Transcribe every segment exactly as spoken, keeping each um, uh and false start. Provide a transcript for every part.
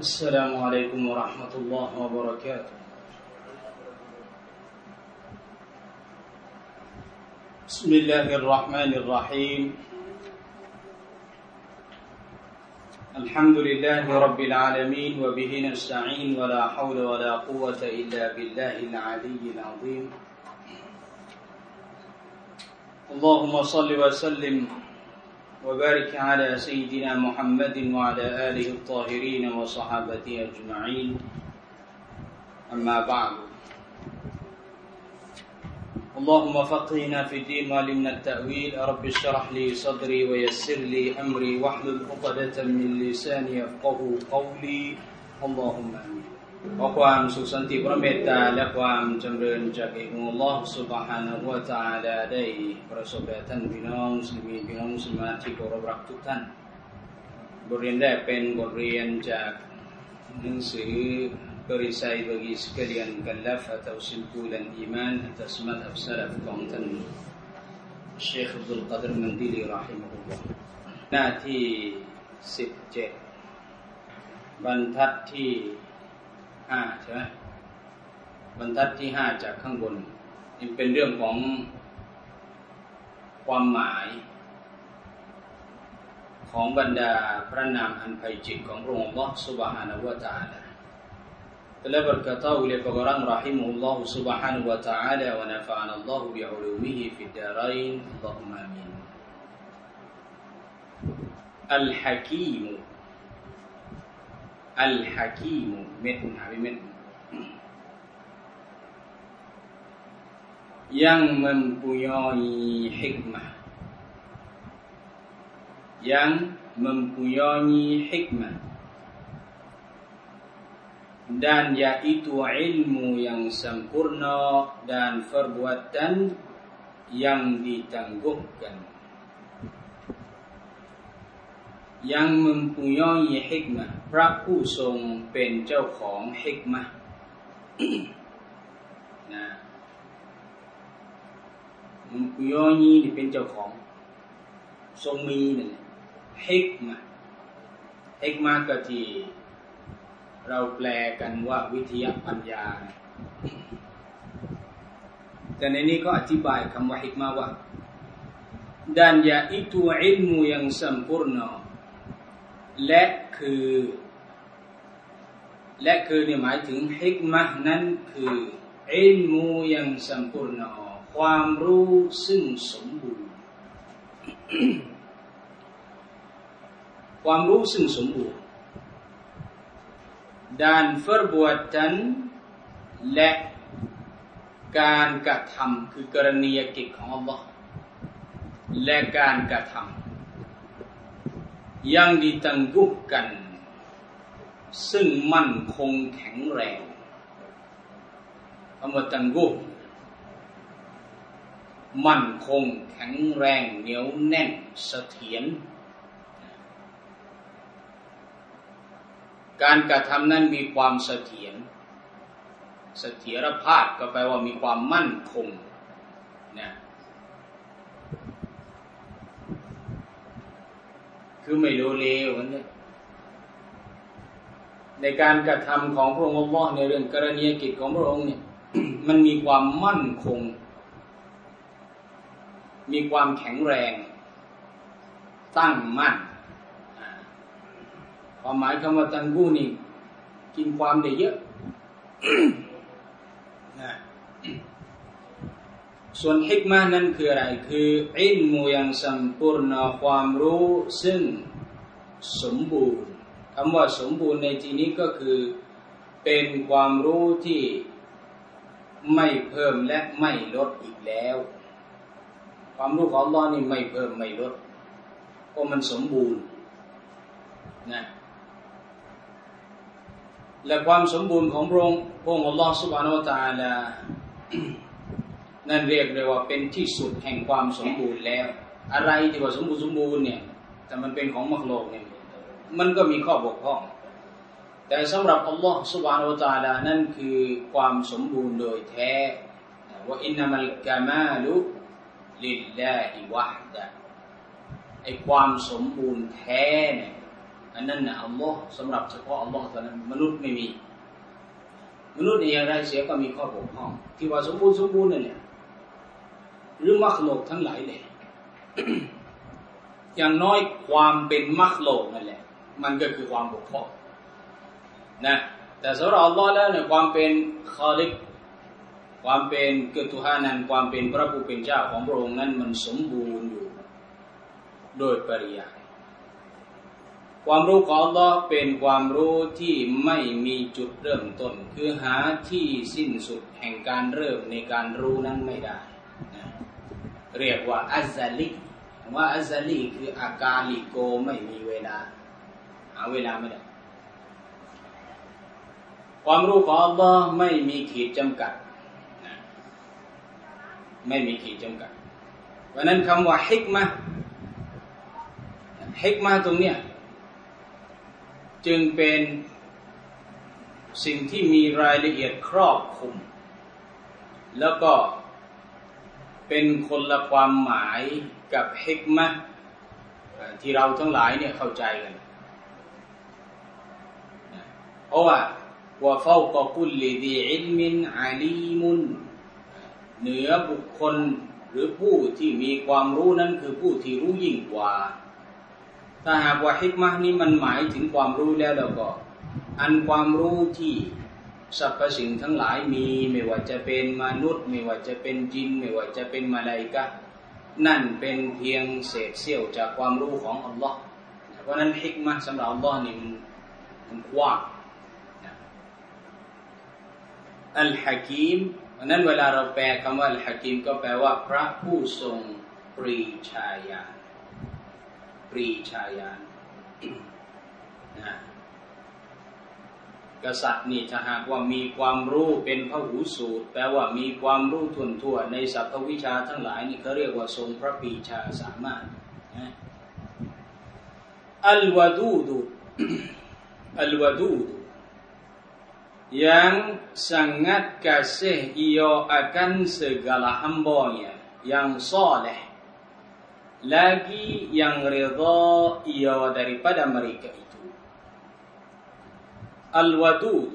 السلام عليكم ورحمة الله وبركاته بسم الله الرحمن الرحيم الحمد لله رب العالمين وبه نستعين ولا حول ولا قوة إلا بالله العلي العظيم اللهم صل وسلم وبارك على سيدنا محمد وعلى آله الطاهرين وصحابته أجمعين أما بعد اللهم فقهنا في الدين وعلمنا التأويل رب اشرح لي صدري ويسر لي أمري واحلل عقدة من لساني يفقهوا قولي اللهم آمين ขอความสุขสันติพระเมตตาและความจำเริญจากเอกองค์อัลลอฮฺซุบฮานะฮูวะตะอาลาได้ประสบแด่ท่านพี่น้องมุสลิมีพี่น้องมุสลิมาที่เคารพรักทุกท่านบทเรียนแรกเป็นบทเรียนจากหนังสือperisai bagi sekalian mukallaf atau simpulan iman atas mazhab salafของท่านเชคอับดุลกอดิรมันดิลีเราะฮิมะฮุลลอฮ์หน้าที่สิบเจ็ดบรรทัดที่ห้าใช่ไหมบรรทัดที่ห้าจากข้างบนนี่เป็นเรื่องของความหมายของบรรดาพระนามอันไพจิตของพระองค์อัลเลาะห์ซุบฮานะฮูวะตะอาลาtelah berkata oleh orang rahimahullah subhanahu wa ta'ala wa nafa'ana Allah bi'ulumihi fid darain Allahumma amin Al-Hakim Al-Hakim เม็ดหาเม็ด yang mempunyai hikmah yang mempunyai hikmah dan yaitu ilmu yang sempurna dan perbuatan yang ditangguhkan yang mempunyai hikmah พระผู้ทรงเป็นเจ้าของฮิกมะห์ นะ mempunyai นี่เป็นเจ้าของทรงมีนั่นแหละฮิกมะห์ฮิกมะห์ก็ที่เราแปลกันว่าวิทยาปัญญาแต่ในนี้ก็อธิบายคำว่าฮิกมะห์ว่า dan yaitu ilmu yang sempurna และคือและคือเนี่ยหมายถึงฮิกมะห์นั้นคืออิลมูยังสัมปูรณ์ความรู้ซึ่งสมบูรณ์ ความรู้ซึ่งสมบูรณ์dan perbuatan และการกระทำคือกรณียกิจของอัลลอฮ์และการกระทำ yang ditangguhkan ซึ่งมั่นคงแข็งแรงคำว่าตังกุฮ์มั่นคงแข็งแรงเหนียวแน่นเสถียรการกระทำนั้นมีความเสถียรเสถียรภาพก็แปลว่ามีความมั่นคงนะคือไม่โลเลวนะในการกระทำของพระองค์อัลเลาะห์ในเรื่องกรณียกิจของพระองค์เนี่ย มันมีความมั่นคงมีความแข็งแรงตั้งมั่นความหมายคำว่าตังกูนี่กินความได้เยอะ ส่วนฮิกมะห์นั้นคืออะไรคืออิลมูยังสัมปูรณ์ความรู้ซึ่งสมบูรณ์คำว่าสมบูรณ์ในที่นี้ก็คือเป็นความรู้ที่ไม่เพิ่มและไม่ลดอีกแล้วความรู้ของอัลเลาะห์นี่ไม่เพิ่มไม่ลดเพราะมันสมบูรณ์นะและความสมบูรณ์ของพระองค์พระองค์อัลเลาะห์ซุบฮานะฮูวะตะอาลา นั่นเรียกเลยว่าเป็นที่สุดแห่งความสมบูรณ์แล้วอะไรที่ว่าสมบูรณ์สมบูรณ์เนี่ยแต่มันเป็นของมักโลกเนี่ยมันก็มีข้อบกพร่องแต่สำหรับอัลเลาะห์ซุบฮานะฮูวะตะอาลานั่นคือความสมบูรณ์โดยแท้ว่าอินนัมัลกะมาลุลิลลาฮิวะฮดะ ไอ้ความสมบูรณ์แท้เนี่ยอันนั้นนะอัลลอฮ์สำหรับเฉพาะอัลลอฮ์เท่านั้นมนุษย์ไม่มีมนุษย์อย่างไรเสียก็มีข้อบกพร่องที่ว่าสมบูรณ์สมบูรณ์นั่นแหละหรือมักโลกทั้งหลายเลย อย่างน้อยความเป็นมักโลกนั่นแหละมันก็คือความบกพร่องนะแต่สำหรับอัลลอฮ์แล้วเนี่ยความเป็นคอลิกความเป็นเกิดตุฮานันความเป็นพระผู้เป็นเจ้าของพระองค์นั้นมันสมบูรณ์อยู่โดยปริยายความรู้ของอัลลอฮ์เป็นความรู้ที่ไม่มีจุดเริ่มต้นคือหาที่สิ้นสุดแห่งการเริ่มในการรู้นั้นไม่ได้นะเรียกว่าอัซซาลิว่าอัซซาลีคืออากาลิโกไม่มีเวลาหาเวลาไม่ได้ความรู้ของอัลลอฮ์ไม่มีขีดจำกัดนะไม่มีขีดจำกัดเพราะนั้นคำว่าฮิกมะห์ฮิกมะห์ตรงเนี้ยจึงเป็นสิ่งที่มีรายละเอียดครอบคลุมแล้วก็เป็นคนละความหมายกับฮิกมะห์ที่เราทั้งหลายเนี่ยเข้าใจกันเพราะว่าว่าฟาวกะกุลลิดีอิลมินอาลีมุนเหนือบุคคลหรือผู้ที่มีความรู้นั้นคือผู้ที่รู้ยิ่งกว่าถ้าหากว่าฮิกมะห์นี้มันหมายถึงความรู้แล้วแล้วก็อันความรู้ที่สรรพสิ่งทั้งหลายมีไม่ว่าจะเป็นมนุษย์ไม่ว่าจะเป็นจินไม่ว่าจะเป็นมลาอิกะฮ์นั่นเป็นเพียงเศษเสี้ยวจากความรู้ของอัลลอฮ์เพราะนั้นฮิกมะห์สำหรับอัลลอฮ์นี่มันกว้างอัลฮะกีมเพราะนั้นเวลาเราแปลคำว่าอัลฮะกีมก็แปลว่าพระผู้ทรงปรีชาญาณปรีชาญาณนะกษัตริย์นี่ถ้าหากว่ามีความรู้เป็นพหูสูตรแปลว่ามีความรู้ทั่วทั่วในสรรพวิชาทั้งหลายนี่เขาเรียกว่าทรงพระปรีชาสามารถนะอัลวาดูดอัลวาดูดyang sangat kasih ia akan segala hamba-Nya yang saleh lagi yang redha ia daripada mereka itu Al-Wadud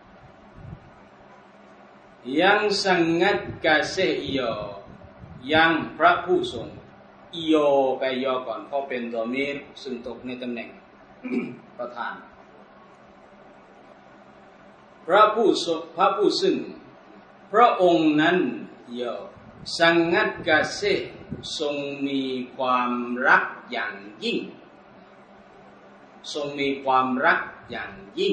yang sangat kasih ia yang พระผู้ทรงอีโอไปยอก่อนเพราะเป็นดอมีรซึ่งตกในตำแหน่ง ประธานพระผู้ทรงพระผู้ซึ่งพระองค์นั้นยอสังงัดกาเซทรงมีความรักอย่างยิ่งทรงมีความรักอย่างยิ่ง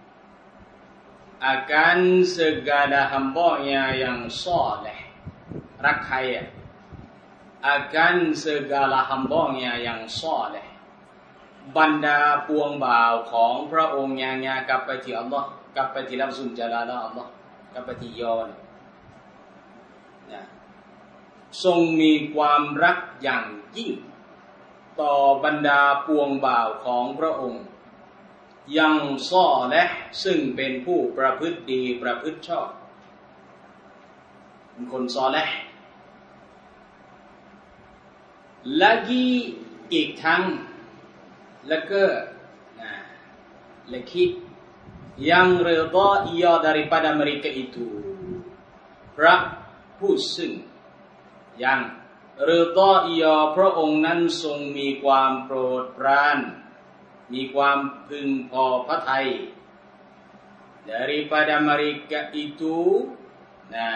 akan segala hamba-Nya yang saleh รักใครอ่ะ akan segala hamba-Nya yang saleh บรรดาปวงบ่าวของพระองค์อย่างๆกลับไปที่อัลลอฮ์กลับไปที่ลัฟซุลจาลาลาอัลลอฮ์กลับไปที่ยอนนะทรงมีความรักอย่างยิ่งต่อบรรดาปวงบ่าวของพระองค์ยังซ้อและซึ่งเป็นผู้ประพฤติดีประพฤติชอบเป็นคนซ้อและlagiอีกทั้งแล้วก็นะและคิดyang redha ia daripada mereka itu พระผู้ซึ่งยังredha ia พระองค์นั้นทรงมีความโปรดปรานมีความพึงพอพระทัย daripada mereka itu นะ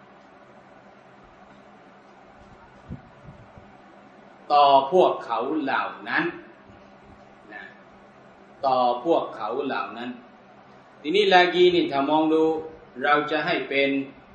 ต่อพวกเขาเหล่านั้นนะต่อพวกเขาเหล่านั้นทีนี้ลากีนี่ถ้ามองดูเราจะให้เป็น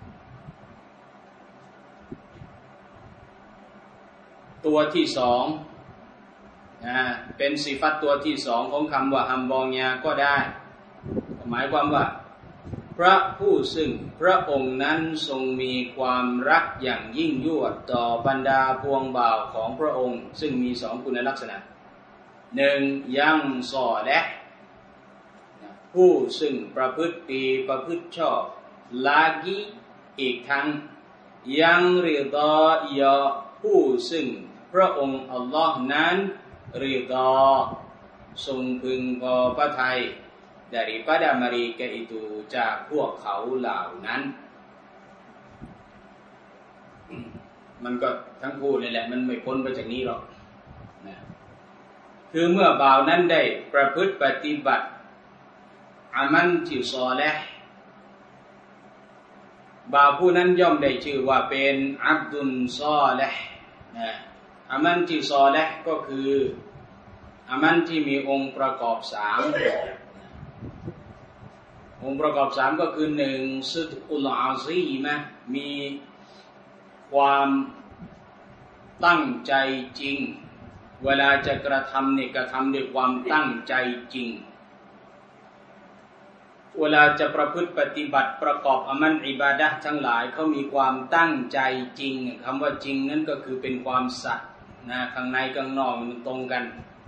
ตัวที่สองนะเป็นสิฟัตตัวที่สองของคำว่าฮัมบองยาก็ได้หมายความว่าพระผู้ซึ่งพระองค์นั้นทรงมีความรักอย่างยิ่งยวดต่อบรรดาพวงบ่าวของพระองค์ซึ่งมีสองคุณลักษณะหนึ่งยังซอและผู้ซึ่งประพฤติดีประพฤติชอบลากีอีกทั้งยังริดายะผู้ซึ่งพระองค์อัลลอฮ์นั้นริดาทรงพึงพอพระทัย daripada mereka itu จากพวกเขาเหล่านั้นมันก็ทั้งคู่นี่แหละมันไม่พ้นไปจากนี้หรอกนะคือเมื่อบ่าวนั้นได้ประพฤติปฏิบัติอามันที่ซอลิฮ์บ่าวผู้นั้นย่อมได้ชื่อว่าเป็นอับดุลซอลิฮ์นะอามันที่ซอลิฮ์ก็คืออามันที่มีองค์ประกอบสามองค์ประกอบสามก็คือหนึ่งซิดกุลอาซีมะมีความตั้งใจจริงเวลาจะกระทำเนี่ยกระทำด้วยความตั้งใจจริงเวลาจะประพฤติปฏิบัติประกอบอามันอิบาดะห์ทั้งหลายเขามีความตั้งใจจริงคำว่าจริงนั้นก็คือเป็นความสัตย์นะข้างในข้างนอกมันตรงกัน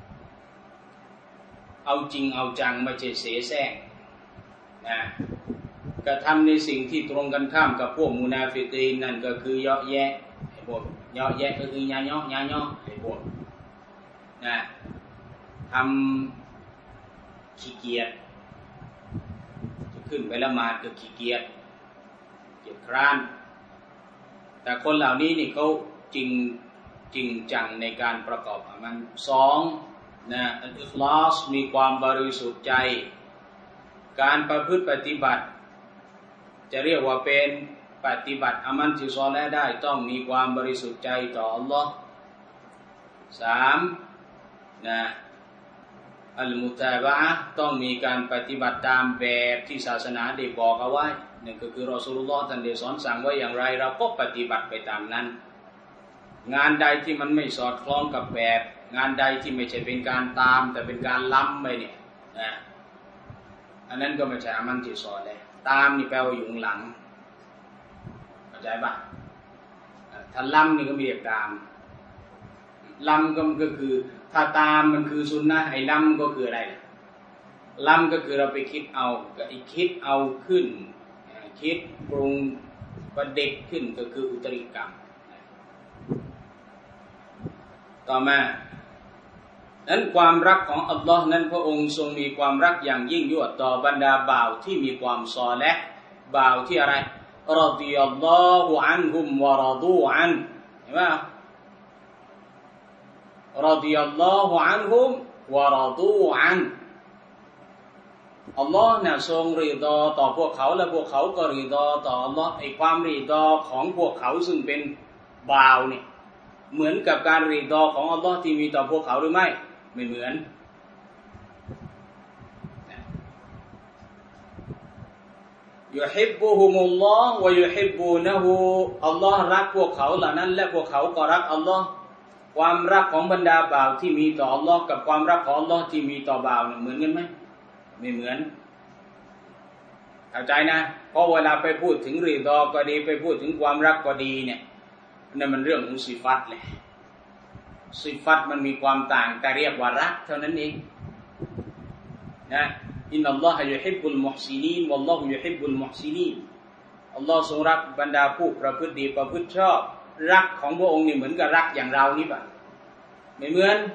เอาจริงเอาจังไม่ใช่เสแสร้งนะกระทำในสิ่งที่ตรงกันข้ามกับพวกมุนาฟิกีนนั่นก็คือเยาะแยะไอ้พวกเยาะแยะก็คือยาเยาะยาเยาะไอ้พวกนะทำขี้เกียจจะขึ้นไปละหมาดก็ขี้เกียจเกียจคร้านแต่คนเหล่านี้นี่เขาจริงจริงจังในการประกอบมันสองนะอัลอิคลาสมีความบริสุทธิ์ใจการประพฤติปฏิบัติจะเรียกว่าเป็นปฏิบัติอามันที่ซอลิฮ์ได้ต้องมีความบริสุทธิ์ใจต่ออัลลอฮ์สามนะอัลมุตาบะอะห์ต้องมีการปฏิบัติตามแบบที่ศาสนาได้บอกเอาไว้นั่นก็คือรอซูลุลลอฮ์ท่านได้สอนสั่งไว้อย่างไรเราก็ปฏิบัติไปตามนั้นงานใดที่มันไม่สอดคล้องกับแบบงานใดที่ไม่ใช่เป็นการตามแต่เป็นการล้ำไปเนี่ยนะอันนั้นก็ไม่ใช่อามันที่ซอลิฮ์ตามนี่แปลว่าอยู่หลังเข้าใจป่ะถ้าล้ำนี่ก็มีแต่ตามล้ำก็คือถ้าตามมันคือซุนนะห์ไอ้ล้ำก็คืออะไรล้ำก็คือเราไปคิดเอาก็ไอ้คิดเอาขึ้นคิดปรุงประดิษฐ์ขึ้นก็คืออุตริกรรมต่อมานั้นความรักของอัลลอฮ์นั้นพระองค์ทรงมีความรักอย่างยิ่งยวดต่อบรรดาบ่าวที่มีความซอลิฮ์บ่าวที่อะไรรอฎิยัลลอฮุอันฮุมวะรอฎูอันเห็นไหมรอฎิยัลลอฮุอันฮุมวะรอฎูอันอัลลอฮ์เนี่ยทรงริฎอต่อพวกเขาและพวกเขาก็ริฎอต่ออัลลอฮ์ไอ้ความริฎอของพวกเขาซึ่งเป็นบ่าวเนี่ยเหมือนกับการริฎอของอัลลอฮ์ที่มีต่อพวกเขาหรือไม่ไม่เหมือนยุฮิบบุฮุมุลลอฮ์วะยุฮิบบูนะฮูอัลลอฮ์รักพวกเขาเหล่านั้นและพวกเขาก็รักอัลลอฮ์ความรักของบรรดาบ่าวที่มีต่ออัลลอฮ์กับความรักของอัลลอฮ์ที่มีต่อบ่าวเหมือนกันไหมไม่เหมือนเข้าใจนะเพราะเวลาไปพูดถึงริฎอก็ดีไปพูดถึงความรักก็ดีเนี่ยนั่นมันเรื่องของสิฟัตเลยสิฟัตมันมีความต่างแต่เรียกว่ารักเท่านั้นเองนะอินนัลลอฮะยุฮิบบุลมุฮซินีนวัลลอฮุยุฮิบบุลมุฮซินีนอัลลอฮ์ทรงรักบรรดาผู้ประพฤติดีประพฤติชอบรักของพระองค์นี่เหมือนกับรักอย่างเรานี่ป่ะไม่เหมือน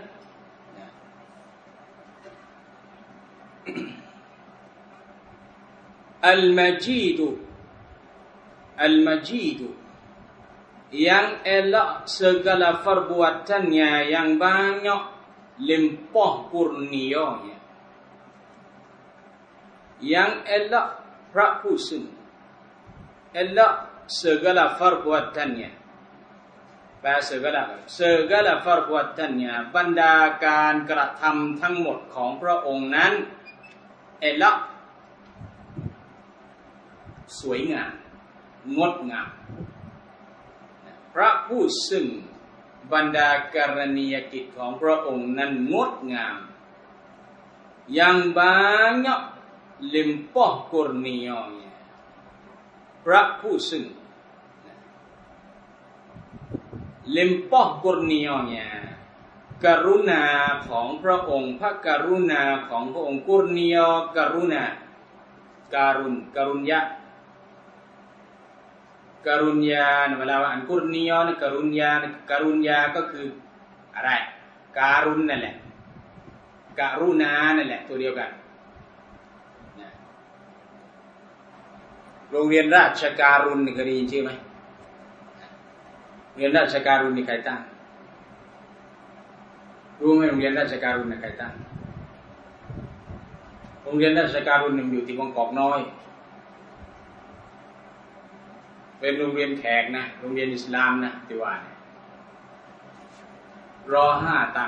อัลมาจีดอัลมาจีดyang elok segala perbuatannya yang banyak limpah kurnianya yang elok พระผู้ซึ่ง elok segala perbuatannya แปล segala segala perbuatannya บรรดาการกระทำทั้งหมดของพระองค์นั้น elok สวยงามงดงามพระผู้ซึ่งบรรดาการณียกิจของพระองค์นั้นงดงาม yang banyak limpah kurnianya พระผู้ซึ่ง limpah kurnianya กรุณาของพระองค์พระกรุณาของพระองค์กุรเนียกรุณาการุณกรุณยะการุญญาเวลาอ่านกุรนียนะการุญญาการุญญาก็คืออะไรการุณนั่นแหละกรุณานั่นแหละตัวเดียวกันโรงเรียนราชการุณเคยได้ยินชื่อไหมโรงเรียนราชการุณนี่ใครตั้งรู้ไหมโรงเรียนราชการุณนี่ใครตั้งโรงเรียนราชการุณอยู่ที่บางกอกน้อยเป็นโรงเรียนแขกนะโรงเรียนอิสลามนะที่ว่ารอห้าตั้ง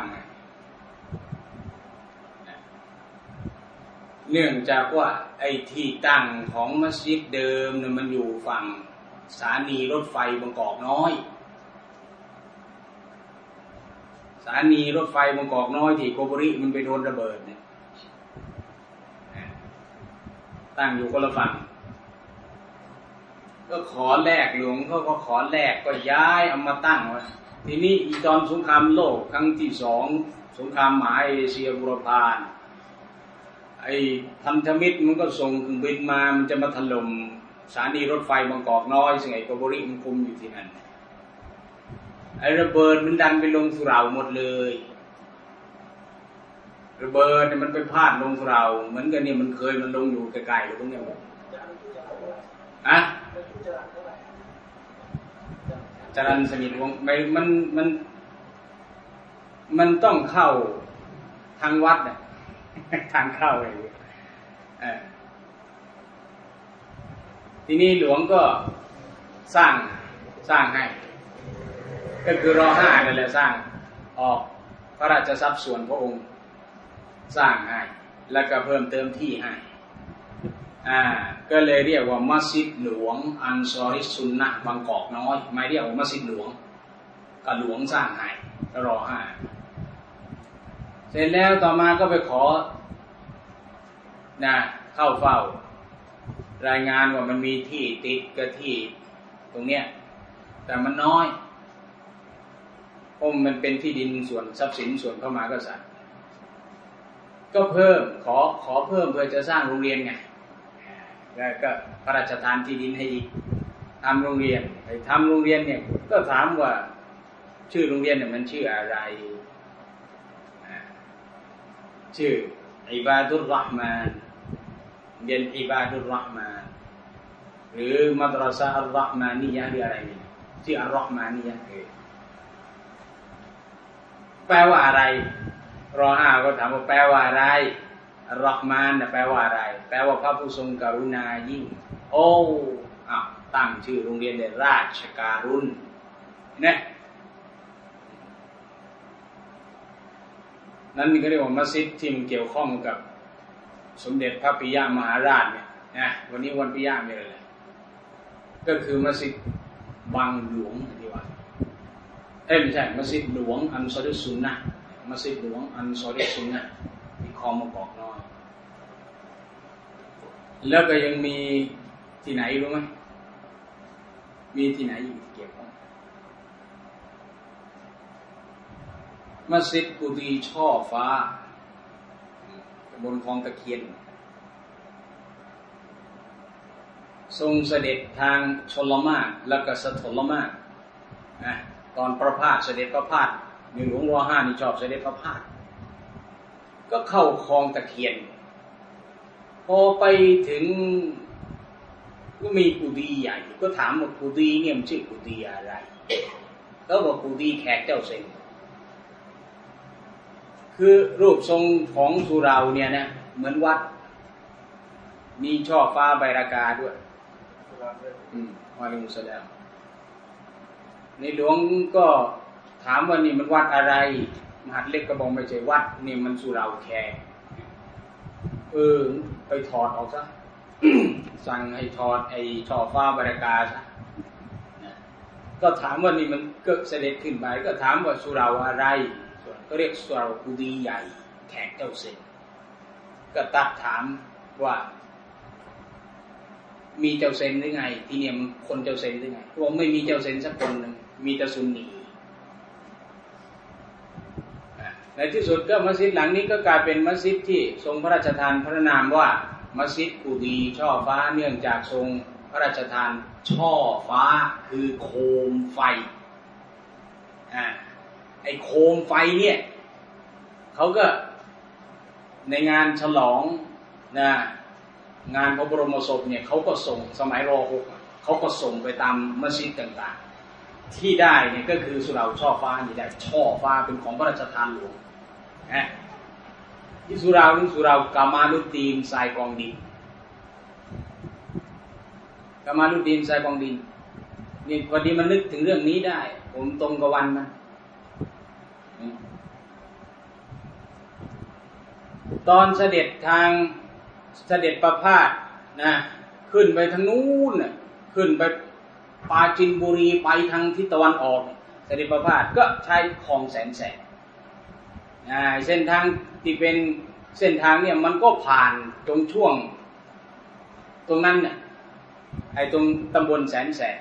เนื่องจากว่าไอ้ที่ตั้งของมัสยิดเดิมเนี่ยมันอยู่ฝั่งสถานีรถไฟบางกอกน้อยสถานีรถไฟบางกอกน้อยที่โกโบริมันไปโดนระเบิดเนี่ยตั้งอยู่คนละฝั่งก็ขอแลกหลวงเขาก็ขอแลกก็ย้ายเอามาตั้งไว้ทีนี้อีตอนสงครามโลกครั้งที่สองสงครามมหาเอเชียบุรพาไอ้พันธมิตรมันก็ส่งเครื่องบินมามันจะมาถล่มสถานีรถไฟบางกอกน้อยซึ่งไอ้โกโบริมันคุมอยู่ที่นั่นไอ้ระเบิดมันดันไปลงสุเหร่าหมดเลยระเบิดมันไปพลาดลงสุเหร่าเหมือนกันเนี่ยมันเคยมันลงอยู่ไกลๆตรงนี้หมดอะจรัญสนิทวงศ์ไม่มันมันมันต้องเข้าทางวัดเนี่ยทางเข้าอะไรทีนี้หลวงก็สร้างสร้างให้ก็คือรอห้านั่นแหละสร้างออกพระราชทรัพย์ส่วนพระองค์สร้างให้แล้วก็เพิ่มเติมที่ให้อ่าก็เลยเรียกว่ามัสยิดหลวงอันซอริสุนนะบางกอกน้อยไม่เรียกว่ามัสยิดหลวงก็หลวงสร้างให้ก็รอห้าเสร็จแล้วต่อมาก็ไปขอนะเข้าเฝ้ารายงานว่ามันมีที่ติดกับที่ตรงเนี้ยแต่มันน้อยเพราะมันเป็นที่ดินส่วนทรัพย์สินส่วนพระมหากษัตริย์ก็เพิ่มขอขอเพิ่มเพื่อจะสร้างโรงเรียนไงแล้วก็พระราชทานที่ดินให้อีกทำโรงเรียนไอ้ทำโรงเรียนเนี่ยก็ถามว่าชื่อโรงเรียนเนี่ยมันชื่ออะไรชื่ออิบาดุรเราะห์มานเรียนอิบาดุรเราะห์มานหรือมัดรสะอัลเราะห์มานียะห์หรืออะไรนี่ชื่ออัลเราะห์มานียะห์แปลว่าอะไรรอห้าก็ถามว่าแปลว่าอะไรอัลเราะห์มานแปลว่าอะไรแปลว่าพระผู้ทรงกรุณายิ่งโอ้อ้าวตั้งชื่อโรงเรียนเลยราชการุณเนี่ยนั่นก็เรียกว่ามัสยิดที่มันเกี่ยวข้องกับสมเด็จพระปิยมหาราชเนี่ยนะวันนี้วันปิยมีอะไรเลยก็คือมัสยิดบางหลวงที่ว่าเอ้ยไม่ใช่มัสยิดหลวงอันซอริสุนนะมัสยิดหลวงอันซอริสุนนะที่คลองมะกอกน้อยแล้วก็ยังมีที่ไหนรู้ไหมมีที่ไหนอีกเกี่ยวข้องมัสยิดกุฏิช่อฟ้าบนคลองตะเคียนทรงเสด็จทางชลมารแล้วก็สถลมารนะตอนประพาสเสด็จประพาสในหลวงรอห้านี่ชอบเสด็จประพาสก็เข้าคลองตะเคียนพอไปถึงก็มีกุฏิใหญ่ก็ถามว่ากุฏิเนี่ยมันชื่อกุฏิอะไรแล้วบอกกุฏิแขกเจ้าเซ็งคือรูปทรงของสุเหร่าเนี่ยนะเหมือนวัดมีช่อฟ้าใบรากาด้วยอืมวะอะลัยกุมสลามในหลวงก็ถามว่านี่มันวัดอะไรมหาดเล็กก็บอกไม่ใช่วัดนี่มันสุเหร่าแขกเออไปถอดออกซะ สั่งให้ถอดไอ้ช่อฟ้าใบรากาซะก็ถามว่านี่มันก็เสด็จขึ้นไปก็ถามว่าสุเหร่าอะไรก็เรียกสุเหร่ากุฏิใหญ่แขกเจ้าเซ็งก็ตักถามว่ามีเจ้าเซ็งหรือไงที่เนี่ยมันคนเจ้าเซ็งหรือไงว่าไม่มีเจ้าเซ็งสักคนหนึ่งมีแต่ซุนนีในที่สุดก็มัสยิดหลังนี้ก็กลายเป็นมัสยิดที่ทรงพระราชทานพระนามว่ามัสยิดกุฏิช่อฟ้าเนื่องจากทรงพระราชทานช่อฟ้าคือโคมไฟอ่าไอ้โคมไฟเนี่ยเขาก็ในงานฉลองนะงานพระบรมศพเนี่ยเขาก็ส่งสมัยรอหกเขาก็ส่งไปตามมัสยิดต่างๆที่ได้เนี่ยก็คือสุเหร่าช่อฟ้านี่ได้ช่อฟ้าเป็นของพระราชทานหลวงนะที่สุเหร่านี่สุเหร่ากามาลุดดีนทรายกองดินกามาลุดดีนทรายกองดินนี่พอดีมันนึกถึงเรื่องนี้ได้ผมตรงกับวันมันตอนเสด็จทางเสด็จประพาสนะขึ้นไปทางนู้นน่ะขึ้นไปปราจีนบุรีไปทางทิศตะวันออกเสด็จประพาสก็ใช้คลองแสนแสบนะเส้นทางที่เป็นเส้นทางเนี่ยมันก็ผ่านตรงช่วงตรงนั้นเนี่ยไอ้ตรงตำบลแสนแสบ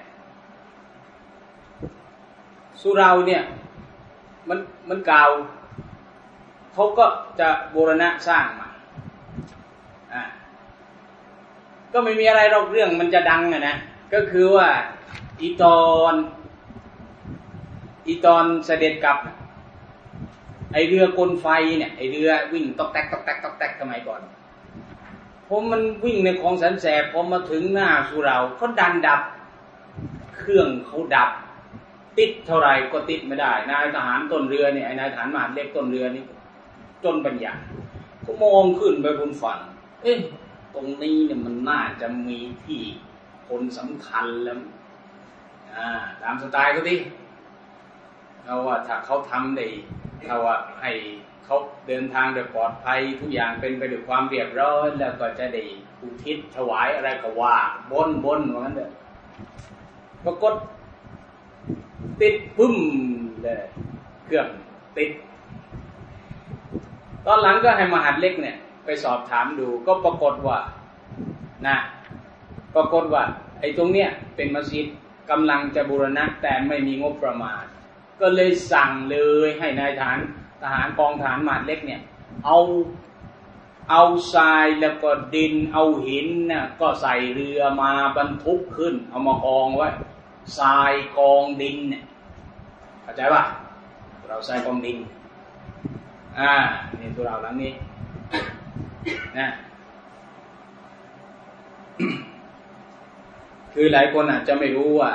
สุเหร่าเนี่ยมันมันเก่าเขาก็จะบูรณะสร้างมาอ่าก็ไม่มีอะไรหรอกเรื่องมันจะดังอะนะก็คือว่าอีตอนอีตอนเสด็จกลับไอเรือกลไฟเนี่ยไอเรือวิ่งตอกแตกตอกแตกตอกแตกสมัยก่อนพอมันวิ่งในคลองแสนแสบพอมาถึงหน้าสุเหร่าเขาดันดับเครื่องเขาดับติดเท่าไหร่ก็ติดไม่ได้นายทหารต้นเรือเนี่ยไอ้นายทหารมหาดเล็กต้นเรือนี่จนปัญญาก็มองขึ้นไปบนฝั่งเอ๊ะตรงนี้เนี่ยมันน่าจะมีที่คนสำคัญแล้วอ่าตามสไตล์เขาดิเราว่าถ้าเขาทำได้เราว่าให้เขาเดินทางโดยปลอดภัยทุกอย่างเป็นไปด้วยความเรียบร้อยแล้วก็จะได้อุทิศถวายอะไรก็ว่าบนบนว่างั้นเด้อปรากฏติดปึ้มเลยเครื่องติดตอนหลังก็ให้มหาดเล็กเนี่ยไปสอบถามดูก็ปรากฏว่านะปรากฏว่าไอ้ตรงเนี้ยเป็นมัสยิดกำลังจะบูรณะแต่ไม่มีงบประมาณก็เลยสั่งเลยให้นายทหารทหารกองทหารมหาดเล็กเนี่ยเอาเอาทรายแล้วก็ดินเอาหินน่ะก็ใส่เรือมาบรรทุกขึ้นเอามากองไว้ทรายกองดินเนี่ยเข้าใจป่ะเราทรายกองดินอ่านี่ตัวเราหลังนี้นะคือหลายคนอาจจะไม่รู้ว่า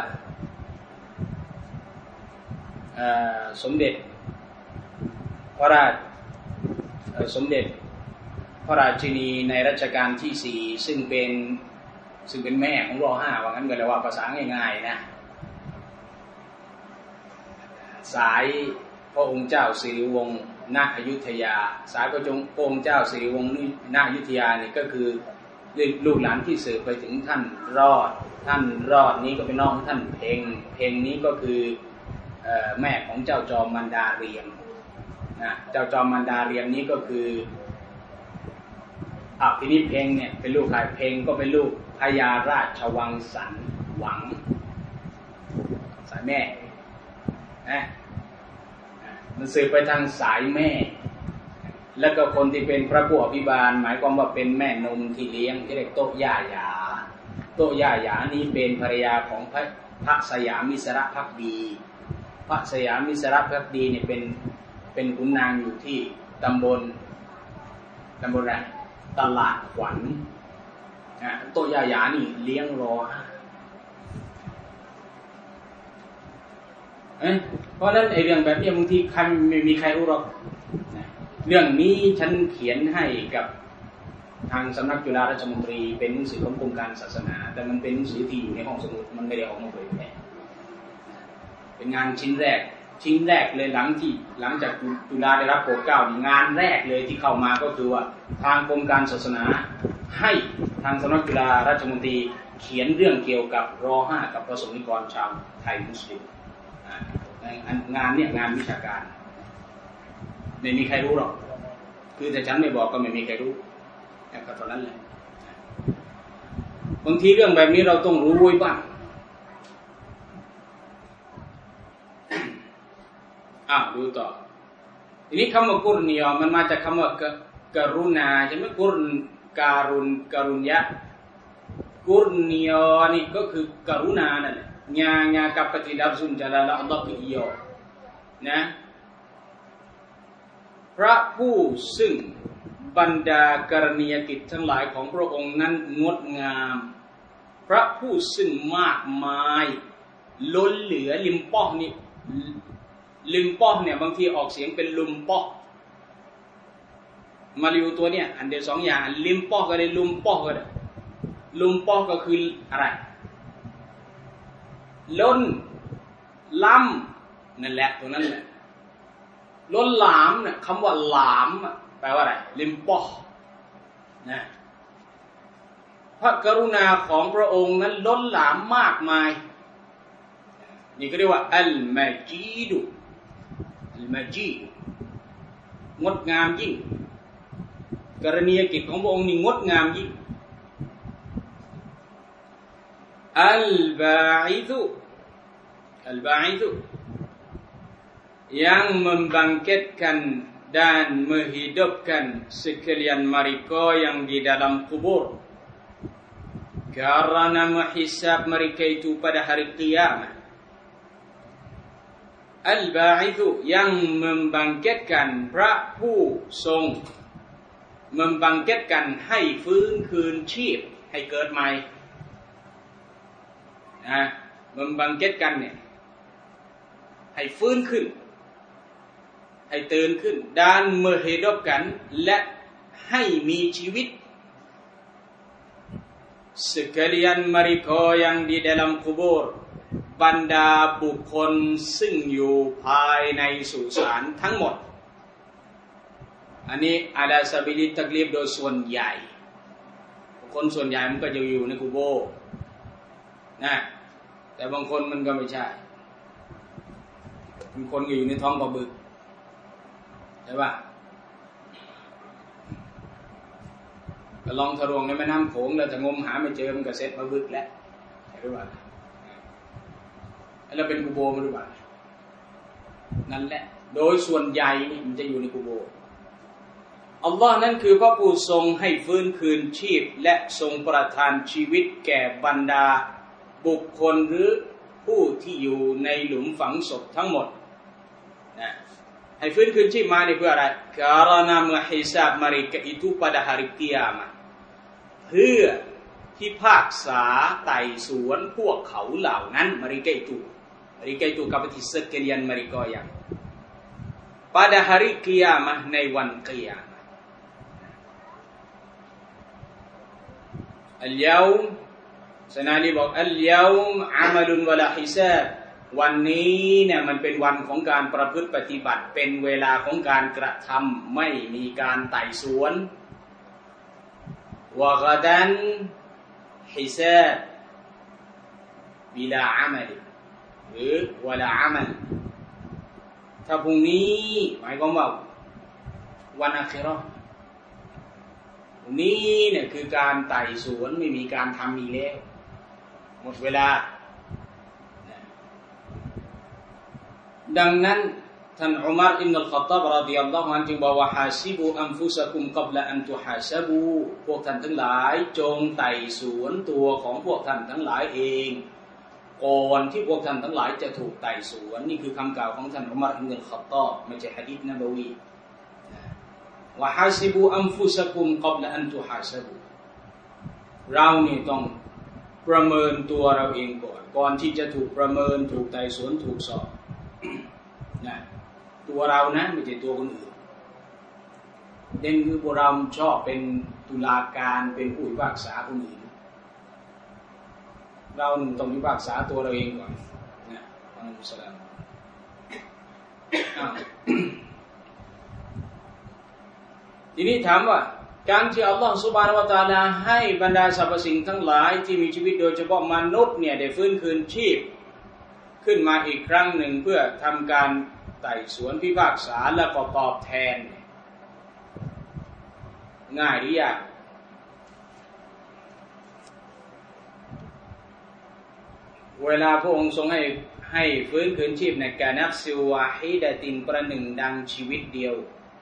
สมเด็จพระราชสมเด็จพระราชินีในรัชกาลที่สี่ซึ่งเป็นซึ่งเป็นแม่ของรอห้าว่างั้นก็เลยว่าภาษาง่ายๆนะสายพระองค์เจ้าสิริวงศ์ณอยุธยาสายพระองค์เจ้าสิริวงศ์ณอยุธยานี่ก็คือลูกหลานที่สืบไปถึงท่านรอดท่านรอดนี้ก็เป็นน้องท่านเพ็งเพ็งนี้ก็คือแม่ของเจ้าจอมมันดาเรียมนะเจ้าจอมมันดาเรียมนี้ก็คืออ่ะทีนี้เพ็งเนี่ยเป็นลูกใครเพ็งก็เป็นลูกพญาราชวังสันหวังสายแม่นะมันสืบไปทางสายแม่แล้วก็คนที่เป็นพระผู้อภิบาลหมายความว่าเป็นแม่นมที่เลี้ยงที่เรียกโตย่าหยาโตย่าหยานี้เป็นภรรยาของพระพระสยามิสรภักดีพระสยามิสรภักดีเนี่ยเป็นเป็นขุนนางอยู่ที่ตำบลตำบลอะไรตลาดขวัญอ่ะโตย่าหยานี่เลี้ยงรอเอ๊ะเพราะฉะนั้นไอ้เรื่องแบบนี้บางทีใครไม่มีใครรู้หรอกเรื่องนี้ฉันเขียนให้กับทางสำนักจุฬาราชมนตรีเป็นหนังสือของกรมการศาสนาแต่มันเป็นหนังสือที่อยู่ในห้องสมุดมันไม่ได้ออกมาเผยแพร่เป็นงานชิ้นแรกชิ้นแรกเลยหลังที่หลังจากจุฬาได้รับโปรดเกล้างานแรกเลยที่เข้ามาก็คือว่าทางกรมการศาสนาให้ทางสำนักจุฬาราชมนตรีเขียนเรื่องเกี่ยวกับรอห้ากับประสงค์นิกรชาวไทยมุสลิมงานเนี่ยงานวิชาการไม่มีใครรู้หรอกคือแต่ฉันไม่บอกก็ไม่มีใครรู้แค่เท่านั้นแหละบางทีเรื่องแบบนี้เราต้องรู้ไว้บ้างอ้าวดูต่อทีนี้คำว่ากุรณียมันมาจากคำว่ากรุณาใช่ไหมกุรการุณกรุณยะกุรณียนี่ก็คือกรุณานั่นแหละญาญากับปฏิดับสุนจาระอัลลอฮฺกิยอนะพระผู้ซึ่งบรรดากรณียกิจทั้งหลายของพระองค์นั้นงดงามพระผู้ซึ่งมากมายล้นเหลือลิมป้อนี่ลิมป้อเนี่ยบางทีออกเสียงเป็นลุมป้อมาริวตัวเนี่ยอันเดียวสองอย่างลิมป้อก็ได้ลุมป้อก็ได้ลุมป้อก็คืออะไรล้นล้ำนั่นแหละตัวนั้นแหละล้นหลามเนี่ยคำว่าหลามแปลว่าอะไรลิมป้อนะพระกรุณาของพระองค์นั้นล้นหลามมากมายนี่ก็เรียกว่าอัลมาจีดุอัลมาจีดงดงามยิ่งกรณียกิจของพระองค์นี่งดงามยิ่งอัลบาอิดุอัลบาอิดุyang membangkitkan dan menghidupkan sekalian mereka yang di dalam kubur karena menghisab mereka itu pada hari kiamat. Al-Ba'ithu yang membangkitkan พระผู้ทรงmembangkitkan ให้ฟื้นคืนชีพให้เกิดใหม่นะ membangkitkan เนี่ยให้ฟื้นขึ้นให้ตื่นขึ้นด้านเมื่อเหตุกันและให้มีชีวิต sekalian mereka yang di dalam kubur บรรดาบุคคลซึ่งอยู่ภายในสุสานทั้งหมดอันนี้อาลาซาบิลิตักลีบโดยส่วนใหญ่คนส่วนใหญ่มันก็จะอยู่ในกุโบร์นะแต่บางคนมันก็ไม่ใช่บางคนก็อยู่ในท้องกระบึกใช่ป่ะก็ลองทะลวงในแม่น้ำโขงแล้วจะงมหาไม่เจอมันก็เซ็ตมาบึกแล้วใช่ป่ะแล้วเป็นกุโบร์มันหรือเปล่านั่นแหละโดยส่วนใหญ่นี่มันจะอยู่ในกุโบร์อัลลอฮ์นั้นคือพระผู้ทรงให้ฟื้นคืนชีพและทรงประทานชีวิตแก่บรรดาบุคคลหรือผู้ที่อยู่ในหลุมฝังศพทั้งหมดนะให้ฟื้นคืนชีพมานี่เพื่ออะไร karena menghisab mereka itu pada hari kiamat เพื่อพิพากษาไต่สวนพวกเขาเหล่านั้น mereka itu mereka itu kapati sekalian mereka yang pada hari kiamat ในวันกิยามะห์อัลยาวมสนาลีบอกอัลยาวมอามัลุนวะลาฮิซาบวันนี้เนี่ยมันเป็นวันของการประพฤติปฏิบัติเป็นเวลาของการกระทำไม่มีการไต่สวนวะกะดันฮิซาบบิลาอามัลหรือวะลาอามัลถ้าพรุ่งนี้หมายความว่าวันอาคิเราะห์นี้เนี่ยคือการไต่สวนไม่มีการทำอีกแล้วหมดเวลาดังนั้นท่านอุมัรอิบนุลค็อฏฏอบรอฎิยัลลอฮุอันฮุจึงบอกว่าฮาซิบูอันฟุซะกุมกับละอันตุฮาซะบูพวกท่านทั้งหลายจงไต่สวนตัวของพวกท่านทั้งหลายเองก่อนที่พวกท่านทั้งหลายจะถูกไต่สวนนี่คือคำกล่าวของท่านอุมัรอิบนุลค็อฏฏอบไม่ใช่หะดีษนบวีวะฮาซิบูอันฟุซะกุมกับละอันตุฮาซะบูเรานี่ต้องประเมินตัวเราเองก่อนก่อนที่จะถูกประเมินถูกไต่สวนถูกสอบนะตัวเรานะไม่ใช่ตัวคนอื่นเด่นคือพวกเราชอบเป็นตุลาการเป็นผู้พิพากษาคนอื่นเราหนึ่งต้องพิพากษาตัวเราเองก่อนนะอัลลอฮฺสลามทีนี้ถามว่าการที่อัลลอฮฺซุบฮานะฮูวะตะอาลาให้บรรดาสรรพสิ่งทั้งหลายที่มีชีวิตโดยเฉพาะมนุษย์เนี่ยได้ฟื้นคืนชีพขึ้นมาอีกครั้งหนึ่งเพื่อทำการไต่สวนพิพากษาและก็ตอบแทนง่ายหรือยากเวลาพระองค์ทรงให้ให้ฟื้นคืนชีพในกานัฟซิวาฮิดะตินประหนึ่งดังชีวิตเดียว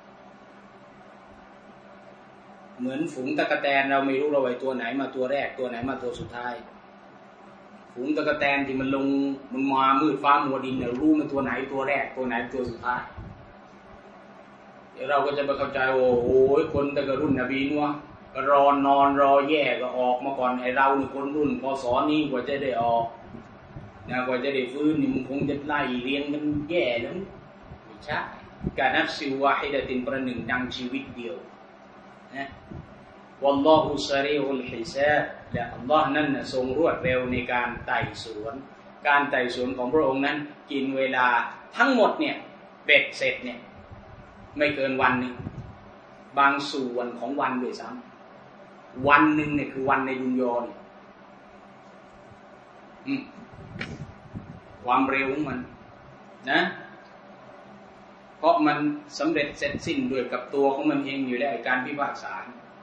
เหมือนฝูงตะกะแตนเราไม่รู้เราไว้ตัวไหนมาตัวแรกตัวไหนมาตัวสุดท้ายฝูงตะกะแตนที่มันลงมันมามืดฟ้ามัวดินเรารู้มันตัวไหนตัวแรกตัวไหนตัวสุดท้ายเราก็จะไปเข้าใจโอ้โหคนแต่กรุ่นนบีนัวก็รอนอนรอแย่ก็ออกมาก่อนไอ้เรานี่คนรุ่นพศนี้กว่าจะได้ออกนะกว่าจะได้ฟื้นนี่มันคงจะไล่เรียงกันแย่แล้วไม่ใช่การนับซิวะให้ได้ตินประหนึ่งดังชีวิตเดียวนะวัลลอฮุซะรีอุลฮิซาบและอัลลอฮ์นั้นทรงรวดเร็วในการไต่สวนการไต่สวนของพระองค์นั้นกินเวลาทั้งหมดเนี่ยเบ็ดเสร็จเนี่ยไม่เกินวันหนึ่งบางส่วนของวันด้วยซ้ำวันหนึ่งเนี่ยคือวันในดุนยาเนี่ยความเร็วของมันนะเพราะมันสำเร็จเสร็จสิ้นด้วยกับตัวของมันเองอยู่แล้วการพิพากษา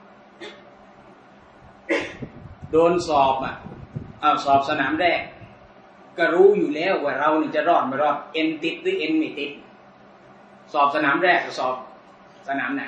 โดนสอบอ่ะเอาสอบสนามแรกก็รู้อยู่แล้วว่าเราเนี่ยจะรอดไม่รอดเอ็นติดหรือเอ็นไม่ติดสอบสนามแรกกับสอบสนามไหน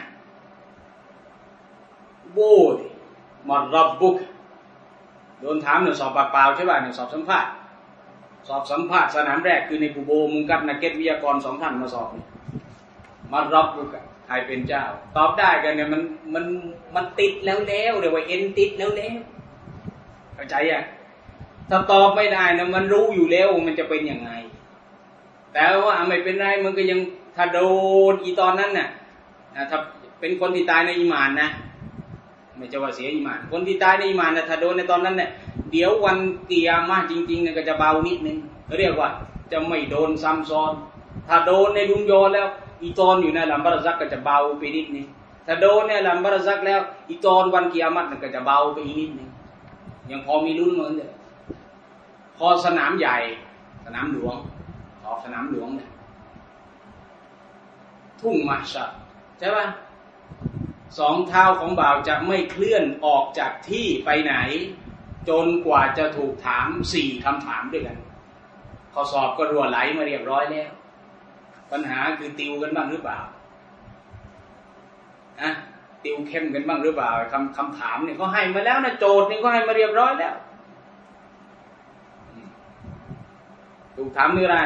โบดมารับบุกโดนถามเนี่ยสอบปากเปล่าใช่ป่ะเนี่ยสอบสัมภาษณ์สอบสัมภาษณ์สนามแรกคือในกูโบมุงกับนักเก็ตวิทยากรสองท่านมาสอบมารับบุกใครเป็นเจ้าตอบได้กันเนี่ยมันมันมันติดแล้วแล้วเดี๋ยวว่าเอ็นติดแล้วแล้วเข้าใจอ่ะถ้าตอบไม่ได้นะมันรู้อยู่แล้วมันจะเป็นยังไงแต่ว่าไม่เป็นไรมันก็ยังถ้าโดนอีตอนนั้นน่ะถ้าเป็นคนที่ตายในอีหม่านนะไม่จะว่าเสียอีหม่านคนที่ตายในอีหม่านนะถ้าโดนในตอนนั้นเนี่ยเดี๋ยววันกิยามะห์จริงๆเนี่ยก็จะเบานิดนึงเรียกว่าจะไม่โดนซ้ำซ้อนถ้าโดนในดุนยาแล้วอีตอนอยู่ในลัมบาร์ซักก็จะเบาไปนิดนึงถ้าโดนในลัมบาร์ซักแล้วอีตอนวันกิยามะห์ก็จะเบาไปอีกนิดนึงยังพอมีลุ้นเหมือนเดิมพอสนามใหญ่สนามหลวงสอบสนามหลวงเนี่ยทุ่งมัชชัดใช่ป่ะสองเท้าของบ่าวจะไม่เคลื่อนออกจากที่ไปไหนจนกว่าจะถูกถามสี่คำถามด้วยกันข้อสอบก็รั่วไหลมาเรียบร้อยแล้วปัญหาคือติวกันบ้างหรือเปล่าอะติวเข้มกันบ้างหรือเปล่าคำคำถามเนี่ยเขาให้มาแล้วนะโจทย์นี่ก็ให้มาเรียบร้อยแล้วถูกถามเมื่อไร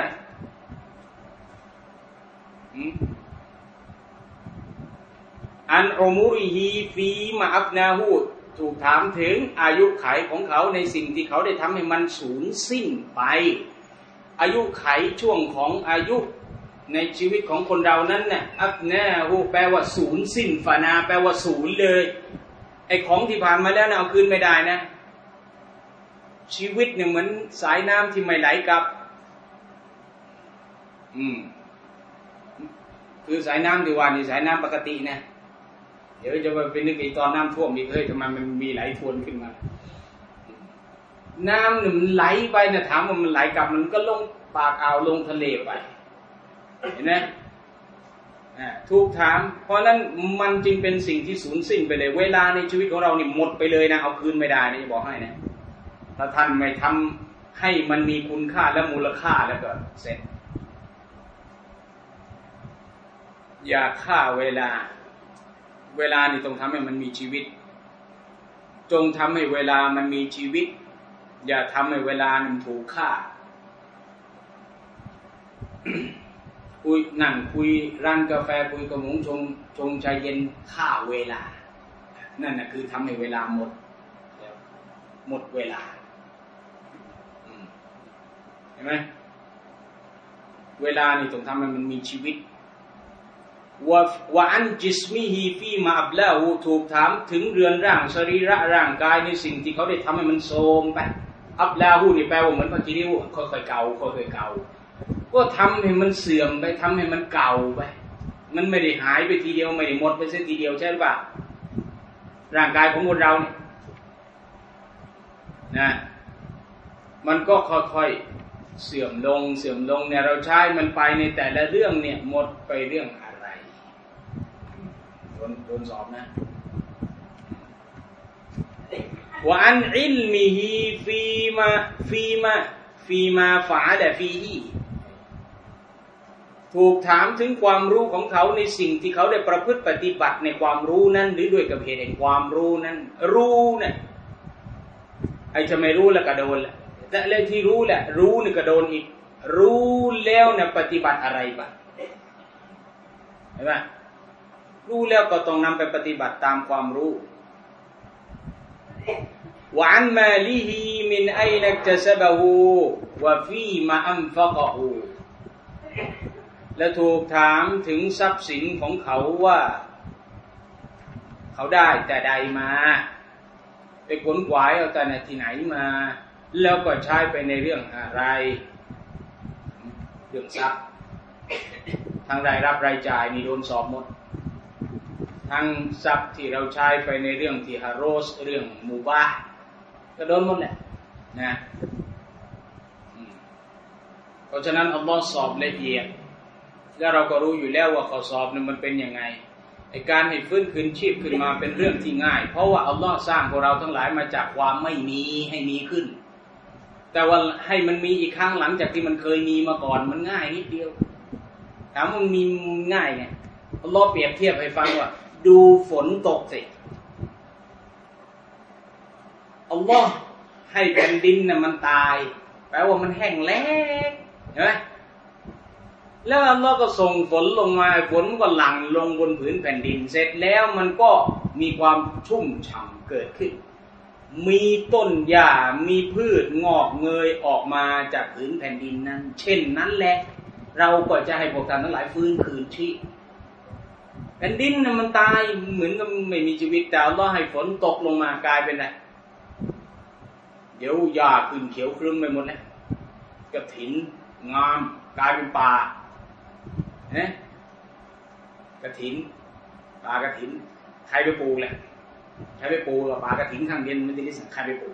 อันอุมูริฮีฟีมาอับนาฮูดถูกถามถึงอายุขัยของเขาในสิ่งที่เขาได้ทำให้มันสูญสิ้นไปอายุขัยช่วงของอายุในชีวิตของคนเรานั้นเนี่ยอับนาฮูแปลว่าสูญสิ้นฟานาแปลว่าศูนย์เลยไอ้ของที่ผ่านมาแล้วนะเอาคืนไม่ได้นะชีวิตเนี่ยเหมือนสายน้ำที่ไม่ไหลกลับอืมคือสายน้ำที่ว่านี่สายน้ำปกตินะเดี๋ยวจะไปเป็นนึกไอ้ตอนน้ำท่วมนี่เฮ้ยทำไมมันมีไหลทวนขึ้นมาน้ำเนี่ยมันไหลไปเนี่ยถามว่ามันไหลกลับมันก็ลงปากอ่าวลงทะเลไปเห็นไหมถูกถามเพราะนั้นมันจึงเป็นสิ่งที่สูญสิ้นไปเลยเวลาในชีวิตของเรานี่หมดไปเลยนะเอาคืนไม่ได้นะจะบอกให้นะถ้าท่านไม่ทำให้มันมีคุณค่าและมูลค่าแล้วก็เสร็จอย่าฆ่าเวลาเวลานี่ต้องทำให้มันมีชีวิตจงทำให้เวลามันมีชีวิตอย่าทำให้เวลามันถูกฆ่า คุยนั่งคุยร้านกาแฟคุยกระหมุงชงชงชาเย็นฆ่าเวลานั่นน่ะคือทำให้เวลาหมดหมดเวลาเห็นไหมเวลานี่ต้องทำให้มันมีชีวิตว่าว่าอันจิสมีฮีฟีมาอับลาหูถูกถามถึงเรือนร่างสรีระร่างกายในสิ่งที่เขาได้ทำให้มันโทรมไปอับลาหูนี่แปลว่าเหมือนพระกิริวค่อยๆเก่าค่อยๆเก่าก็ทำให้มันเสื่อมไปทำให้มันเก่าไปมันไม่ได้หายไปทีเดียวไม่ได้หมดไปเสียทีเดียวใช่หรือเปล่าร่างกายของคนเราเนี่ยนะมันก็ค่อยๆเสื่อมลงเสื่อมลงเนี่ยเราใช้มันไปในแต่ละเรื่องเนี่ยหมดไปเรื่องอะไรโดนโดนสอบนะว่าอันอิลมิฮีฟีมาฟีมาฟีมาฟาและฟีฮีถูกถามถึงความรู้ของเขาในสิ่งที่เขาได้ประพฤติปฏิบัติในความรู้นั้นหรือด้วยกับเหตุแห่งความรู้นั้นรู้เนี่ยไอ้จะไม่รู้แล้วก็โดนแหละแต่เรื่องที่รู้แหละรู้นี่ก็โดนอีกรู้แล้วเนี่ยปฏิบัติอะไรบ้างเห็นไหมรู้แล้วก็ต้องนำไปปฏิบัติตามความรู้วะอันมาลิฮิมินอัยนักตะซะบะฮูวะฟีมาอันฟะกะฮูและถูกถามถึงทรัพย์สินของเขาว่าเขาได้แต่ใดมาไปขวนขวายเอาแต่ที่ไหนมาแล้วก็ใช้ไปในเรื่องอะไรเรื่องทรัพย์ทางรายรับรายจ่ายนี่โดนสอบหมดทั้งทรัพย์ที่เราใช้ไปในเรื่องที่ฮารอสเรื่องมูบาห์ก็โดนหมดแหละนะเพราะฉะนั้นอัลลอฮ์สอบละเอียดแล้วเราก็รู้อยู่แล้วว่าข้อสอบนั้นมันเป็นยังไงไอ้การให้ฟื้นคืนชีพขึ้นมาเป็นเรื่องที่ง่ายเพราะว่าอัลลอฮ์สร้างพวกเราทั้งหลายมาจากความไม่มีให้มีขึ้นแต่ว่าให้มันมีอีกครั้งหลังจากที่มันเคยมีมาก่อนมันง่ายนิดเดียวถามมันมีง่ายไงอัลลอฮ์เปรียบเทียบให้ฟังว่าดูฝนตกสิอัลลอฮ์ให้แผ่นดินน่ะมันตายแปลว่ามันแห้งแล้งเห็นไหมแล้วอัลลอฮ์ก็ส่งฝนลงมาฝนก็หลั่งลงบนผืนแผ่นดินเสร็จแล้วมันก็มีความชุ่มฉ่ำเกิดขึ้นมีต้นหญ้ามีพืชงอกเงยออกมาจากผืนแผ่นดินนั้นเช่นนั้นแหละเราก็จะให้พวกท่านทั้งหลายฟื้นคืนชีพแผ่นดินน่ะมันตายเหมือนกับไม่มีชีวิตแต่อัลลอฮ์ให้ฝนตกลงมากลายเป็นอะไรเดี๋ยวหญ้าขึ้นเขียวครึ้มไปหมดแล้วกระถินงามกลายเป็นป่าเนี่ยกระถินป่ากระถินใครไปปลูกแหละใครไปปลูกป่ากระถินข้างเดียนมันจะได้สั่งใครไปปลูก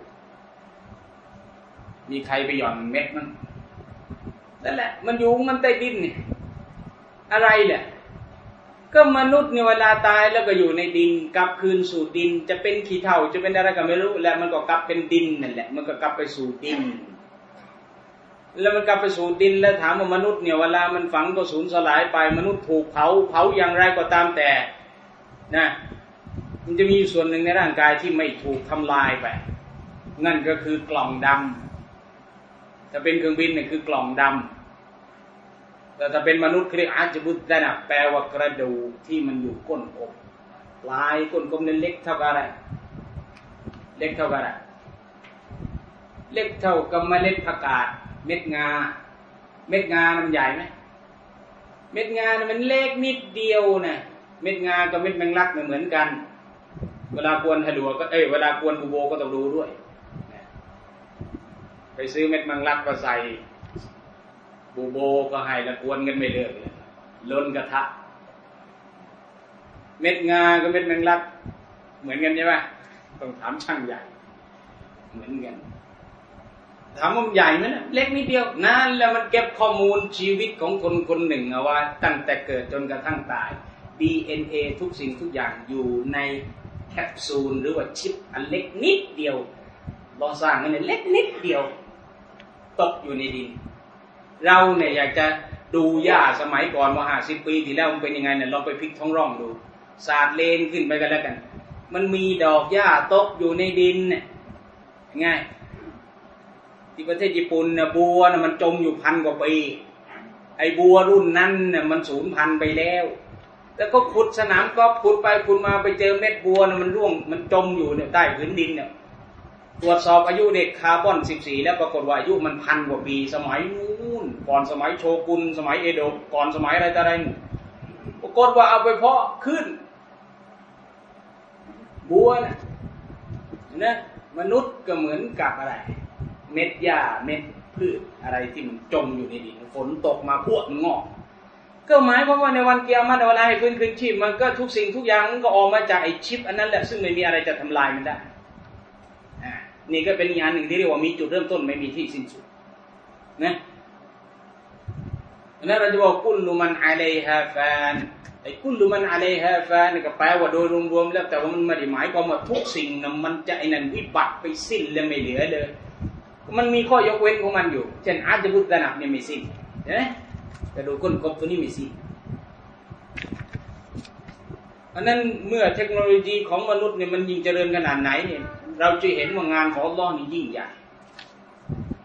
มีใครไปหย่อนเม็ดมั้งนั่นแหละมันอยู่มันใต้ดินเนี่ยอะไรเนี่ยก็มนุษย์เนี่ยเวลาตายแล้วก็อยู่ในดินกลับคืนสู่ดินจะเป็นขี้เถ้าจะเป็นอะไรก็ไม่รู้แล้วมันก็กลับเป็นดินนั่นแหละมันก็กลับไปสู่ดินแล้วมันกลับไปสู่ดินแล้วถามว่ามนุษย์เนี่ยเวลามันฝังก็สูญสลายไปมนุษย์ถูกเผาเผาอย่างไรก็ตามแต่นะมันจะมีส่วนหนึ่งในร่างกายที่ไม่ถูกทำลายไปนั่นก็คือกล่องดำถ้าเป็นเครื่องบินเนี่ยคือกล่องดำแต่ถ้าเป็นมนุษย์เรียกอาจบุตรนะแปลว่ากระดูกที่มันอยู่ก้นอกปลายก้นกลมเล็กเท่ากับอะไรเล็กเท่ากับอะไรเล็กเท่ากับเมล็ดผักกาดเม็ดงาเม็ดงามันใหญ่ไหมเม็ดงามันเล็กนิดเดียวนะเม็ดงากับเม็ดแมงลักเหมือนกันเวลากวนฮะลัวก็เอ้ยเวลากวนบูโบก็ต้องดูด้วยไปซื้อเม็ดแมงลักมาใส่บูโบก็ให้แล้วกวนกันไม่เลิกเลยล้นกระทะเม็ดงากับเม็ดแมงลักเหมือนกันใช่ไหมต้องถามช่างใหญ่เหมือนกันถามว่าใหญ่ไหมนะเล็กนิดเดียวนั่นแล้วมันเก็บข้อมูลชีวิตของคนคนหนึ่งเอาไว้ตั้งแต่เกิดจนกระทั่งตาย ดี เอ็น เอ ทุกสิ่งทุกอย่างอยู่ในแคปซูลหรือว่าชิปอันเล็กนิดเดียวลองสร้างกันเนี่ยเล็กนิดเดียวตกอยู่ในดินเราเนี่ยอยากจะดูหญ้าสมัยก่อนว่าห้าสิบปีที่แล้วมันเป็นยังไงเนี่ยลองไปพลิกท้องร่องดูสาดเลนขึ้นไปกันแล้วกันมันมีดอกหญ้าตกอยู่ในดินเนี่ยง่ายที่ประเทศญี่ปุ่นเนี่ยบัวน่ะมันจมอยู่พันกว่าปีไอ้บัวรุ่นนั้นเนี่ยมันสูญพันธุ์ไปแล้วแล้วก็ขุดสนามกอล์ฟขุดไปขุดมาไปเจอเม็ดบัวน่ะมันร่วงมันจมอยู่เนี่ยใต้พื้นดินเนี่ยตรวจสอบอายุเด็กคาร์บอนสิบสี่แล้วปรากฏว่าอายุมันพันกว่าปีสมัยนู้นก่อนสมัยโชกุนสมัยเอโดะก่อนสมัยอะไรต่ออะไรปรากฏว่าเอาไปเพาะขึ้นบัวน่ะนะมนุษย์ก็เหมือนกับอะไรเม็ดหญ้าเม็ดพืชอะไรที่มันจมอยู่ในดินฝนตกมาพวกมันงอกก็หมายความว่าในวันเกียรติในเวลาให้ฟื้นคืนชีพมันก็ทุกสิ่งทุกอย่างมันก็ออกมาจากไอ้ชิปอันนั้นแหละซึ่งไม่มีอะไรจะทำลายมันได้อ่านี่ก็เป็นอย่างหนึ่งที่เรียกว่ามีจุดเริ่มต้นไม่มีที่สิ้นสุดนะอันนั้นเราจะบอกกุลลุมันอะลัยฮาฟานไอ้กุลลุมันอะลัยฮาฟานนี่ก็แปลว่าโดยรวมๆแล้วแต่ว่ามันไม่ได้หมายความว่าทุกสิ่งนั้นมันจะไอ้นั่นวิบัติไปสิ้นและไม่เหลือเลยมันมีข้อยกเว้นของมันอยู่เช่นอาจจะบุตรนับเนี่ยไม่สิ้นเห็นไหมแต่ดูก้นกบตัวนี้ไม่สิ้นอันนั้นเมื่อเทคโนโลยีของมนุษย์เนี่ยมันยิ่งเจริญขนาดไหนเนี่ยเราจะเห็นว่างานของอัลเลาะห์นี่ยิ่งใหญ่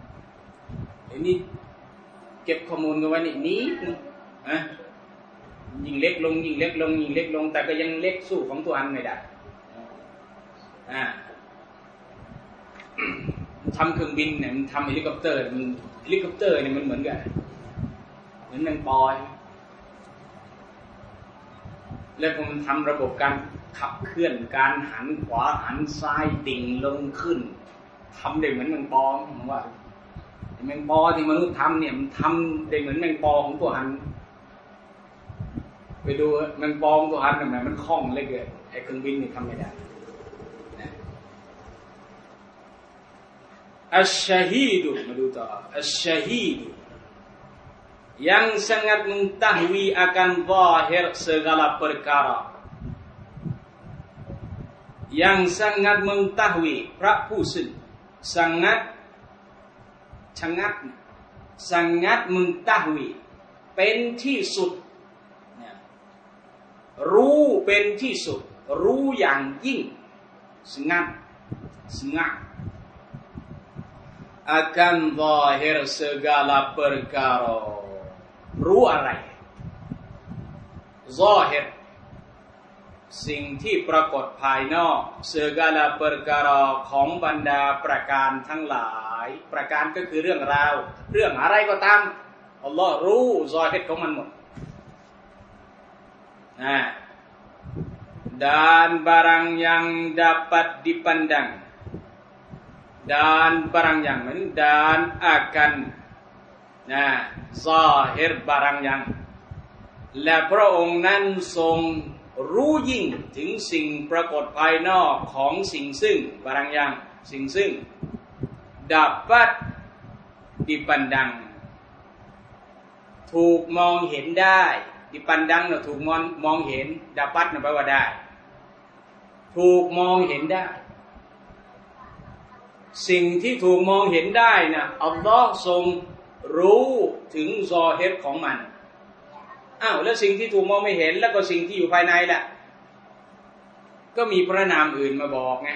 อันนี้เก็บข้อมูลกันไว้นี่นิดนึงนะยิ่งเล็กลงยิ่งเล็กลงยิ่งเล็กลงแต่ก็ยังเล็กสู้ของตัวอันไม่ได้อ่าทำเครื่องบินเนี่ยมันทำเฮลิคอปเตอร์มันเฮลิคอปเตอร์เนี่ยมันเหมือนกันเหมือนแมงปอแล้วพอมันทำระบบการขับเคลื่อนการหันขวาหันซ้ายดิ่งลงขึ้นทำได้เหมือนแมงปอผมว่าแมงปอที่มนุษย์ทำเนี่ยมันทำได้เหมือนแมงปอของตัวอันไปดูแมงปอของตัวอันทำไมมันคล่องเลยเกินไอ้เครื่องบินนี่ทำไม่ได้อัชชะฮีดมาดูต่ออัชชะฮีดyang sangat mengetahui akan zahir segala perkara yang sangat mengetahui พระผู้ซึ่ง sangat sangat sangat mengetahui เป็นที่สุดรู้เป็นที่สุดรู้อย่างยิ่ง sangat sangat akan zahir segala perkara รู้อะไรซอฮิรสิ่งที่ปรากฏภายนอก segala perkara ของบรรดาประการทั้งหลายประการก็คือเรื่องราวเรื่องอะไรก็ตามอัลลอฮ์รู้ซอฮิรของมันหมดนะ dan barang yang dapat dipandang dan barang yang dan akanนะซอฮิรบารยังและพระองค์นั้นทรงรู้ยิ่งถึงสิ่งปรากฏภายนอกของสิ่งซึ่งบารยังสิ่งซึ่ง dapat dipandang ถูกมองเห็นได้ dipandang น่ะถูกมองมองเห็น dapat น่ะแปลว่าได้ถูกมองเห็นได้สิ่งที่ถูกมองเห็นได้นะอัลลอฮ์ทรงรู้ถึงซอฮิรของมันอ้าวแล้วสิ่งที่ถูกมองไม่เห็นแล้วก็สิ่งที่อยู่ภายในล่ะก็มีพระนามอื่นมาบอกไง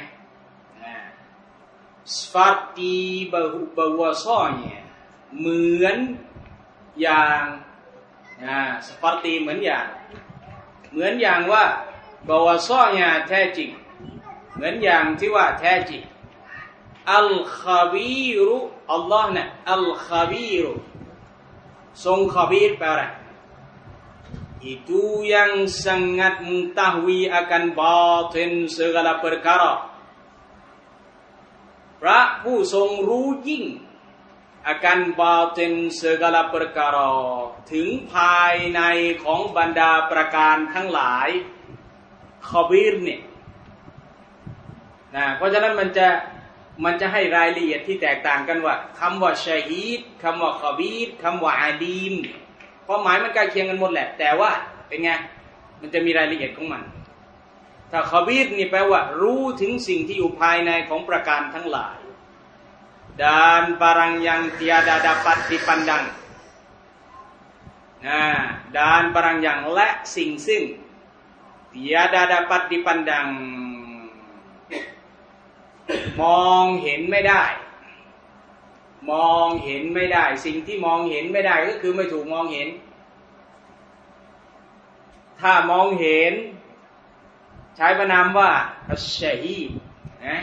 สฟาตีบะฮุบะวะซอเนี่ยเหมือนอย่างอ่าสฟาตีเหมือนอย่างเหมือนอย่างว่าบะวะซอเนี่ยแท้จริงเหมือนอย่างที่ว่าแท้จริงอัลคาบีรุอัลลอฮ์เนี่ยอัลคาบีรุทรงคาบีรแปลอะไร itu yang sangat mengetahui akan batin segala perkara พระผู้ทรงรู้ยิ่ง akan batin segala perkara ถึงภายในของบรรดาประการทั้งหลายคาบีรเนี่ยนะเพราะฉะนั้นมันจะมันจะให้รายละเอียดที่แตกต่างกันว่าคำว่าชะฮีดคำว่าคอบีดคำว่าอาลีมความหมายมันใกล้เคียงกันหมดแหละแต่ว่าเป็นไงมันจะมีรายละเอียดของมันถ้าคอบีดนี่แปลว่ารู้ถึงสิ่งที่อยู่ภายในของประการทั้งหลาย dan barang yang tiada dapat dipandang นะ dan barang yang และสิ่งซึ่ง tiada dapat dipandangมองเห็นไม่ได้มองเห็นไม่ได้สิ่งที่มองเห็นไม่ได้ก็คือไม่ถูกมองเห็นถ้ามองเห็นใช้ประนามว่าอัชชะฮีดนะ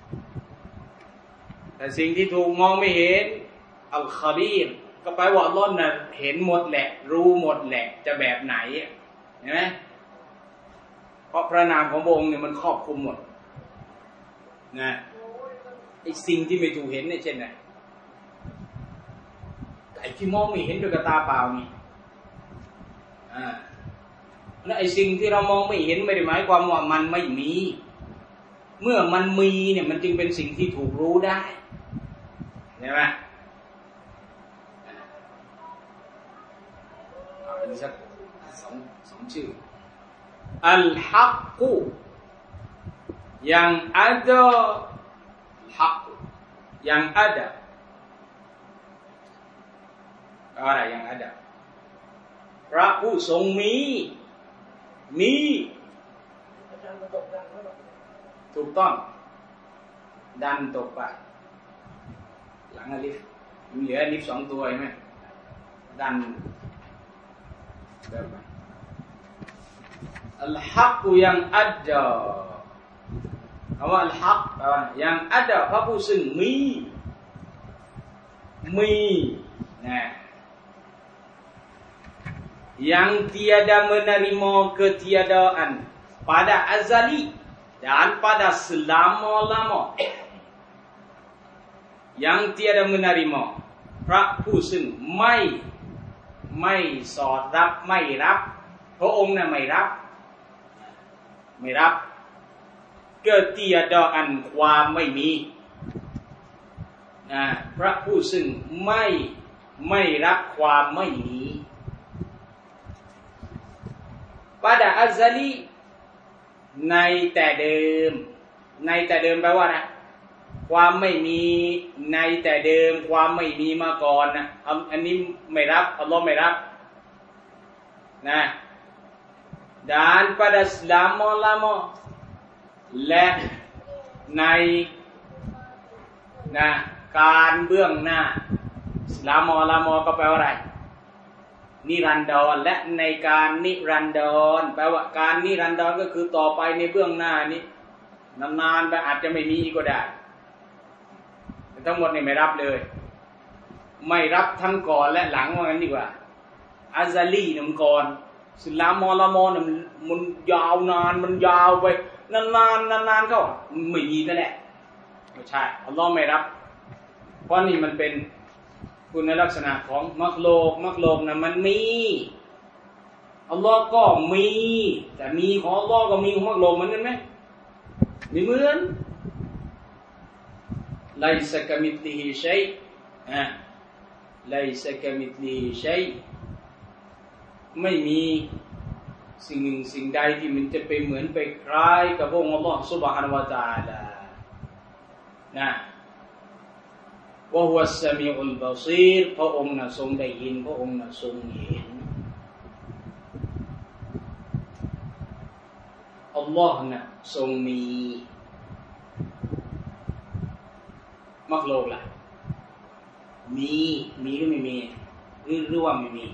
แต่สิ่งที่ถูกมองไม่เห็นอัลคาบีรก็แปลว่าอัลเลาะห์น่ะเห็นหมดแหละรู้หมดแหละจะแบบไหนเห็นไหมเพราะพระนามของพระองค์เนี่ยมันครอบคลุมหมดนะไอ้สิ่งที่ไม่ถูกเห็นเนี่ยเช่นไงไอ้ที่มองไม่เห็นด้วยตาเปล่านี่อ่าแล้วไอ้สิ่งที่เรามองไม่เห็นไม่ได้หมายความว่ามันไม่มีเมื่อมันมีเนี่ยมันจึงเป็นสิ่งที่ถูกรู้ได้ใช่ไหมอันนี้สักสองสองชื่ออัลฮักกุyang ada hak yang adaอะไร yang ada พระผู้ทรงมีมีถูกต้องดันตกไปหลังอลิฟมีเหลืออลิฟสองตัวใช่ไหมดันแบบ Al-Haq yang ada. Apa Al-Haq? Yang ada พระผู้ซึ่งมีมีนะ yang tiada menerima ketiadaan pada azali dan pada selama-lama. Yang tiada menerima พระผู้ซึ่งไม่ไม่สอดรับไม่รับพระองค์น่ะไม่รับไม่รับ ketiadaan ความไม่มีนะพระผู้ซึ่งไม่ไม่รับความไม่มี pada azali ในแต่เดิมในแต่เดิมแปลว่านะความไม่มีในแต่เดิมความไม่มีมาก่อนนะอันนี้ไม่รับอัลลอฮ์ไม่รับนะ dan pada selama-lama และในนะการเบื้องหน้า selama-lama ก็แปลว่าอะไรนิรันดรและในการนิรันดรแปลว่าการนิรันดรก็คือต่อไปในเบื้องหน้านี้นานๆไปอาจจะไม่มีก็ได้แต่ทั้งหมดนี่ไม่รับเลยไม่รับทั้งก่อนและหลังว่างั้นดีกว่าอัซาลีนำก่อนสุลามอลามอนะมันยาวนานมันยาวไปนานๆนานๆก็ไม่มีนั่นแหละไม่ใช่อัลลอฮ์ไม่รับเพราะนี่มันเป็นคุณลักษณะของมักโลกมักโลกนะมันมีอัลลอฮ์ก็มีแต่มีของอัลลอฮ์ก็มีของมักโลกเหมือนกันไหมไม่เหมือนไลซะกะมิธลิฮิชัยอ่ะไลซะกะมิธลิฮิชัยไม่มีสิ่งหนึ่งสิ่งใดที่มันจะไปเหมือนไปคล้ายกับพระองค์อัลลอฮ์ซุบฮานะฮูวะตะอาลานะวะฮุวัสซะมีอุลบะซีรพระองค์น่ะทรงได้ยินพระองค์น่ะทรงเห็นอัลลอฮ์น่ะทรงมีมักโลกล่ะมีมีหรือไม่มีหรือหรือว่าไม่มี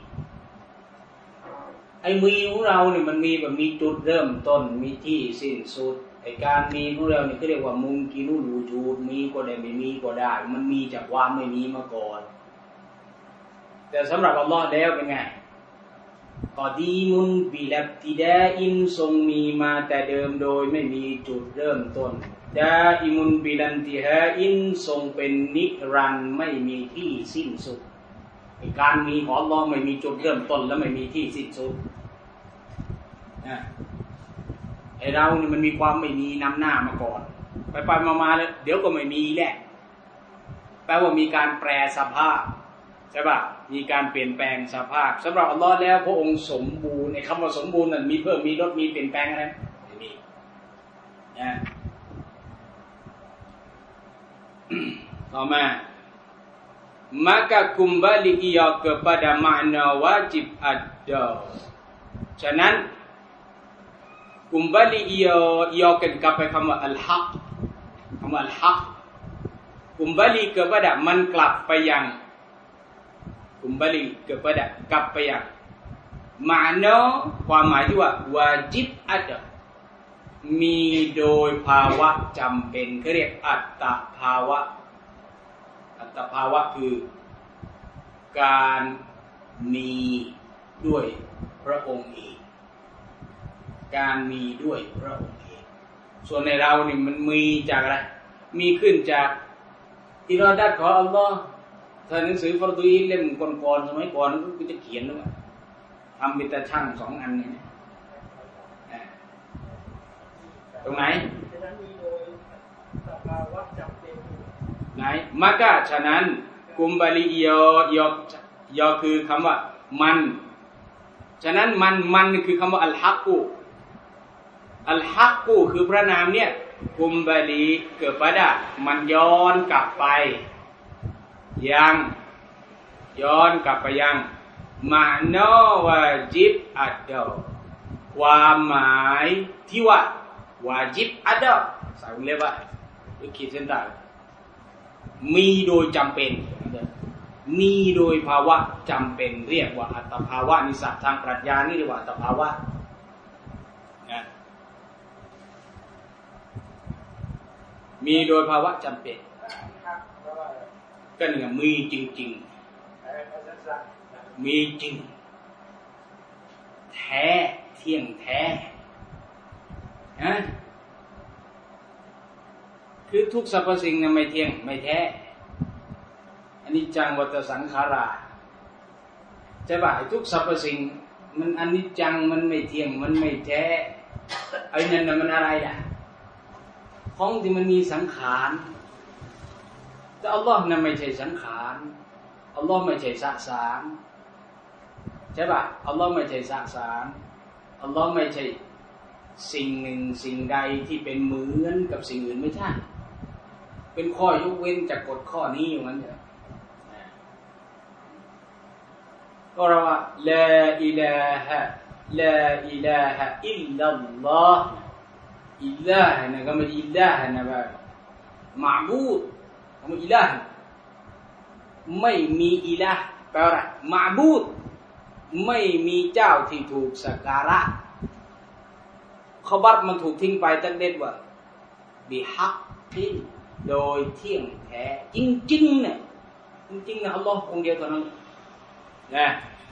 ไอ้มีของเราเนี่ยมันมีแบบมีจุดเริ่มต้นมีที่สิ้นสุดไอ้การมีของเราเนี่ยเขาเรียกว่ามุมกินุลูจูดมีก็ได้ไม่มีก็ได้มันมีจากความไม่มีมาก่อนแต่สำหรับอัลลอฮ์แล้วเป็นไงกอดีมุนบิลับติดาอินทรงมีมาแต่เดิมโดยไม่มีจุดเริ่มต้นดาอิมุนบิลันติฮาอินทรงเป็นนิรันดร์ไม่มีที่สิ้นสุดการมีของอัลลอฮ์ไม่มีจุดเริ่มต้นและไม่มีที่สิ้นสุดนะไอเรานี่มันมีความไม่มีนำหน้ามาก่อนไปไปมาๆแล้วเดี๋ยวก็ไม่มีแหละแปลว่ามีการแปรสภาพใช่ป่ะมีการเปลี่ยนแปลงสภาพสำหรับอัลลอฮ์แล้วพระองค์สมบูรณ์ในคำว่าสมบูรณ์นั้นมีเพิ่มมีลดมีเปลี่ยนแปลงอะไรไม่มีนะต่อมาmaka kembali ia kepada makna wajib ada.ฉะนั้น kembali ia ia kepada kata al-haq. Kata al-haq kembali kepada มันกลับไปยัง kembali kepada กลับไปยัง makna ความหมายที่ว่าวาจิบอัดมีโดยภาวะจำเป็นเขาเรียกอัตตภาวะอัตภาวะคือการมีด้วยพระองค์เองการมีด้วยพระองค์เองส่วนในเรานี่มันมีจากอะไรมีขึ้นจากอิรอดัตของอัลลอฮ์ถ้าหนังสือฟารดูอีเล่มก่อนๆสมัยก่อนก็จะเขียนด้วยทำเป็นตาช่างสองอันนี่ตรงไหนไหนมักกะฉะนั้นกุมบาลียอยอยอคือคำว่ามันฉะนั้นมันมันคือคำว่าอัลฮักกูอัลฮักกูคือพระนามเนี่ยกุมบาลีเกิดประดามันย้อนกลับไปยังย้อนกลับไปยังมาโนวาจิบอัดดอความหมายที่ว่าวาจิบอัดดอใส่วงเล็บว่าหรือขีดเส้นใต้มีโดยจำเป็นมีโดยภาวะจำเป็นเรียกว่าอัตภาวะนิสัยทางปรัชญานี่เรียกว่าอัตภาวะนะมีโดยภาวะจำเป็นก็เนี่ยมีจริงๆมีจริงแท้เที่ยงแท้นะคือทุกสรรพสิ่งเนี่ยไม่เที่ยงไม่แท้อนิจจังวัฏสังขาราใช่ป่ะทุกสรรพสิ่งมันอนิจจังมันไม่เที่ยงมันไม่แท้ไอ้นั่นน่ะมันอะไรล่ะของที่มันมีสังขารแต่อัลลอฮ์นั้นไม่ใช่สังขารอัลลอฮ์ไม่ใช่สสารใช่ป่ะอัลลอฮ์ไม่ใช่สสารอัลลอฮ์ไม่ใช่สิ่งหนึ่งสิ่งใดที่เป็นเหมือนกับสิ่งอื่นไม่ใช่เป็นข้อยกเว้นจากกฎข้อนี้อยู่งั้นเถอะก็เราว่าลาอิลาฮะลาอิลาฮะอิลลัลลอฮ์อิลลาฮ์นะก็ไม่อิลลาฮ์นะแบบมะบูดก็ไม่อิลาฮ์ไม่มีอิลาฮ์แปลว่าอะไรมะบูดไม่มีเจ้าที่ถูกสักการะขบัรมันถูกทิ้งไปตั้งเด็ดว่าบิฮักที่โดยเที่ยงแท้จริงๆเนี่ยจริงๆนะอัลลอฮ์องค์เดียวเท่านั้นนะ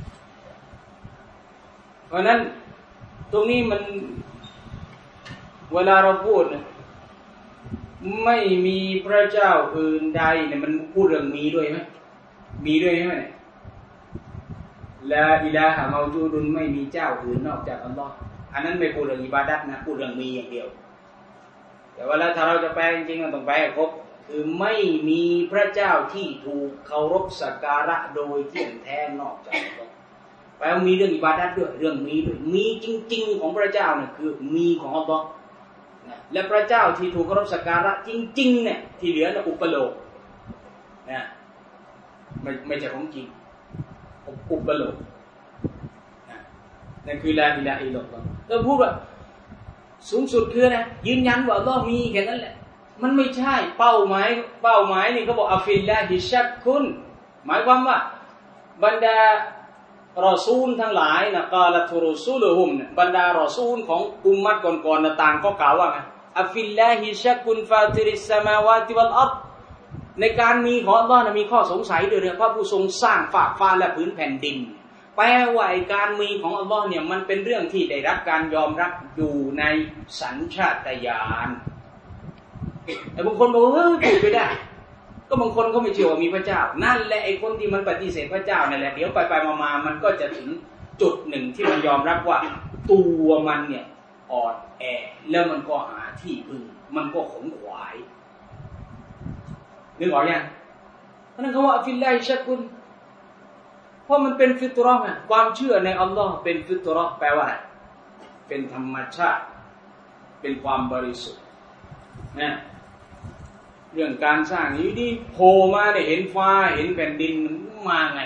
เพราะนั้นตรงนี้มันเวลาเราพูดนะไม่มีพระเจ้าอื่นใดเนี่ยมันพูดเรื่องมีด้วยไหมมีด้วยใช่ไหมเนี่ยลาอิลาฮะเมาจูดุนไม่มีเจ้าอื่นนอกจากอัลลอฮ์อันนั้นไม่พูดเรื่องอิบาดัตนะพูดเรื่องมีอย่างเดียวแต่ว่าถ้าเราจะแปลจริงๆมันต้องแปลให้ครบคือไม่มีพระเจ้าที่ถูกเคารพสักการะโดยเที่ยงแท้นอกจากอัลลอฮ์แปลว่ามีเรื่องอิบาดัตด้วยเรื่องมีด้วยมีจริงๆของพระเจ้าเนี่ยคือมีของอัลลอฮ์นะและพระเจ้าที่ถูกเคารพสักการะจริงๆเนี่ยที่เหลือน่ะอุปโลกนะไม่ไม่ใช่ของจริงอุปโลกนะนั่นคือลาอิลาฮะอิลลัลลอฮ์เราพูดว่าสูงสุดคือนะยืนยันว่าอัลลอฮ์มีแค่นั้นแหละมันไม่ใช่เป้าหมายเป้าหมายนี่เขาบอกอัฟิลลาฮิชักคุณหมายความว่าบรรดารอซูลทั้งหลายนะกาลตุรุซูลุฮุมบรรดารอซูลของอุมมัตก่อนๆต่างก็กล่าวว่าไงอัฟิลลาฮิชักคุณฟาติริสสมาวาติวัลอัรฎ์ในการมีของอัลลอฮ์มีข้อสงสัยด้วยเรื่องพระผู้ทรงสร้างฟ้าฟ้าและพื้นแผ่นดินแปลว่าการมีของอัลลอฮ์เนี่ยมันเป็นเรื่องที่ได้รับการยอมรับอยู่ในสัญชาตญาณแต่บางคนบอกเฮ้ยพูดไม่ได้ก็บางคนเขาไม่เชื่อว่ามีพระเจ้านั่นแหละไอ้คนที่มันปฏิเสธพระเจ้านั่นแหละเดี๋ยวไปไปมาๆมันก็จะถึงจุดหนึ่งที่มันยอมรับว่าตัวมันเนี่ยอ่อนแอแล้วมันก็หาที่พึ่งมันก็ขนขวายนึกออกยังเพราะนั้นเขาว่าฟิลลาฮิชักกุนเพราะมันเป็นฟิตเราะห์ไงความเชื่อในอัลลอฮ์เป็นฟิตเราะห์แปลว่าอะไรเป็นธรรมชาติเป็นความบริสุทธิ์นะเรื่องการสร้างนี้นี่โผล่มาได้เห็นฟ้าเห็นแผ่นดินมันมาไง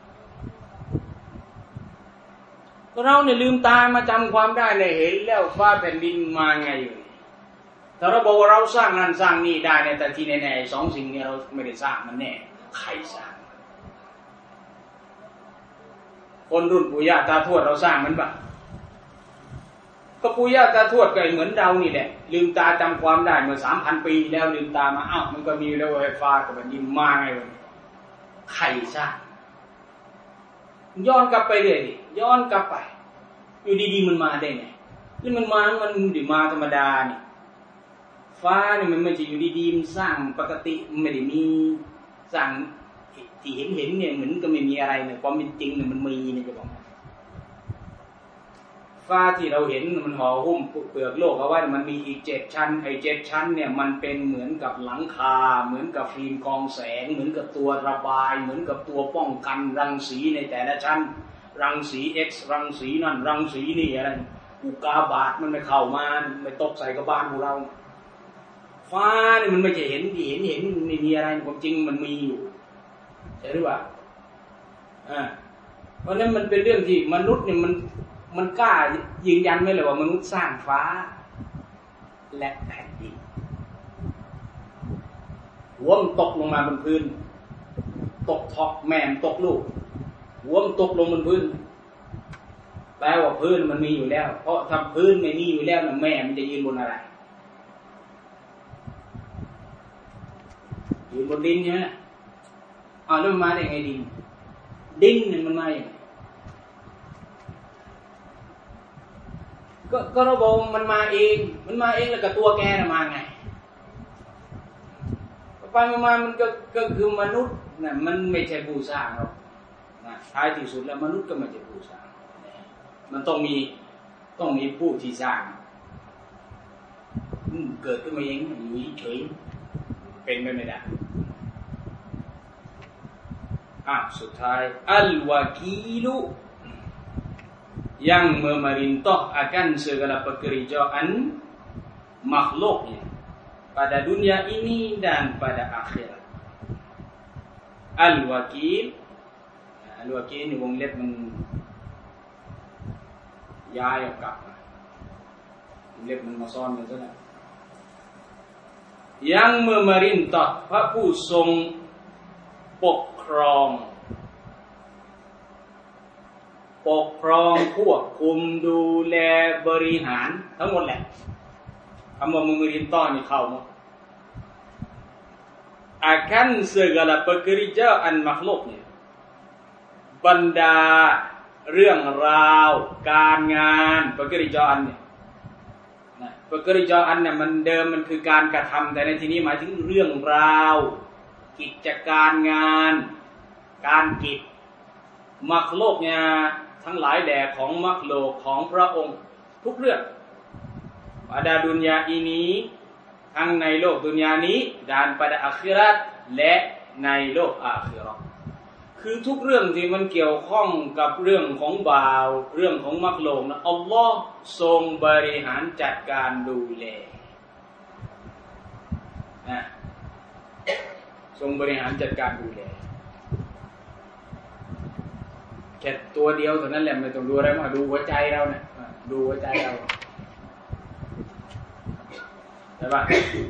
เราเนี่ยลืมตามาจำความได้เลยเห็นแล้วฟ้าแผ่นดินมาไงถ้าเราบอกว่าเราสร้างนั่นสร้างนี่ได้เนี่ยแต่ที่แน่ๆสองสิ่งนี้เราไม่ได้สร้างมันแน่ใครสร้างคนรุ่นปู่ย่าตาทวดเราสร้างมันปะก็ปู่ย่าตาทวดก็เหมือนเรานี่แหละลืมตาจำความได้เมื่อสามพันปีแล้วลืมตามาอ้าวมันก็มีแล้วไฟฟ้ากับมันยินมาไงวะใครสร้างย้อนกลับไปเลยดิย้อนกลับไปอยู่ดีๆมันมาได้ไงนี่มันมามันดิมาธรรมดานี่ฟ้าเนี่ยมันไม่ใช่อยู่ดีๆมันสร้างปกติไม่ได้มีสร้างที่เห็นเห็นเนี่ยเหมือนก็ไม่มีอะไรเนี่ยความเป็นจริงเนี่ยมันมีเนี่ยจะบอกฟ้าที่เราเห็นมันห่อหุ้มเปลือกโลกเอาไว้มันมีอีกเจ็ดชั้นไอ้เจ็ดชั้นเนี่ยมันเป็นเหมือนกับหลังคาเหมือนกับฟิล์มกรองแสงเหมือนกับตัวระบายเหมือนกับตัวป้องกันรังสีในแต่ละชั้นรังสี X รังสีนั่นรังสีนี่อะไรอุกาบาตมันไม่เข้ามาไม่ตกใส่กระบาลของเราฟ้าเนี่ยมันไม่ใช่เห็นที่เห็นเห็นไม่มีอะไรความจริงมันมีอยู่ใช่หรือเปล่าอ่าเพราะนั้นมันเป็นเรื่องที่มนุษย์เนี่ยมันมันกล้ายืนยันไหมเลยว่ามนุษย์สร้างฟ้าและแผ่นดินหัวมันตกลงมาบนพื้นตกทอกแม่มตกลูกหัวมันตกลงบนพื้นแปลว่าพื้นมันมีอยู่แล้วเพราะถ้าพื้นไม่มีอยู่แล้วนะแม่มันจะยืนบนอะไรยืนบนดินใช่ไหมอ้าวแล้วมันมาได้ไงดินดินเนี่ยมันมาอย่างไรก็ก็เราบอกมันมาเองมันมาเองแล้วกับตัวแกน่ะมาไงไปมามันก็ก็คือมนุษย์น่ะมันไม่ใช่ผู้สร้างหรอกนะท้ายที่สุดแล้วมนุษย์ก็ไม่ใช่ผู้สร้างมันต้องมีต้องมีผู้ที่สร้างเกิดขึ้นมาเองอยู่เฉยเป็นไปไม่ได้อ่ะสุดท้ายอัลวากีลุyang memerintah akan segala pekerjaan makhluknya pada dunia ini dan pada akhirat. Al-Wakil, Al-Wakil ni wong letมันย้ายออกกลับมาเล็บมันมาซ่อนกันซะแล้ว yang memerintah พระผู้ทรงปกครองปกครองควบคุมดูแลบริหารทั้งหมดแหละคำว่ามือรินต้อนนี่เข้าหมด akan segala pekerjaan makhluknya บรรดาเรื่องราวการงาน pekerjaan เนี่ยนะ pekerjaan เนี่ยมันเดิมมันคือการกระทำแต่ในที่นี้หมายถึงเรื่องราวกิจการงานการกิจมักโลกเนี่ยทั้งหลายแด่ของมักโลกของพระองค์ทุกเรื่องpada dunia ini ทั้งในโลกดุนยานี้ dan pada akhirat และในโลกอาคิเราะห์คือทุกเรื่องที่มันเกี่ยวข้องกับเรื่องของบ่าวเรื่องของมักโลกนะอัลลอฮ์ทรงบริหารจัดการดูแลนะทรงบริหารจัดการดูแลแค่ตัวเดียวเท่านั้นแหละไม่ต้องดูอะไรมากดูหัวใจเราเนี่ยดูหัวใจเราใช่ป่ะ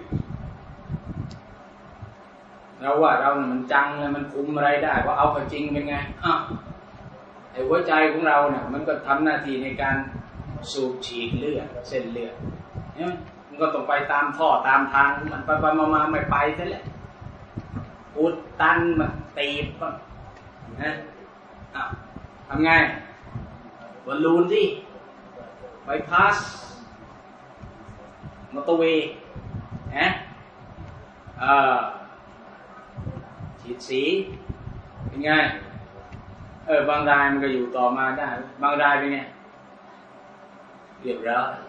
เราว่าเราเนี่ยมันจังเลยมันคุมอะไรได้ว่าเอาเข้าจริงเป็นไงอ้าวไอ้หัวใจของเราเนี่ยมันก็ทำหน้าที่ในการสูบฉีดเลือดเส้นเลือดเนี่ยมันก็ต้องไปตามท่อตามทางมันไปไปมาๆไม่ไปซะแหละอุดตันมันตีบป่ะนะอ้าวทำไงบอลลูนสิไบพาสมอเตอร์เวย์นะเอ่อฉีดสีเป็นไงเออบางรายมันก็อยู่ต่อมาได้บางรายเป็นไงเรียบร้อย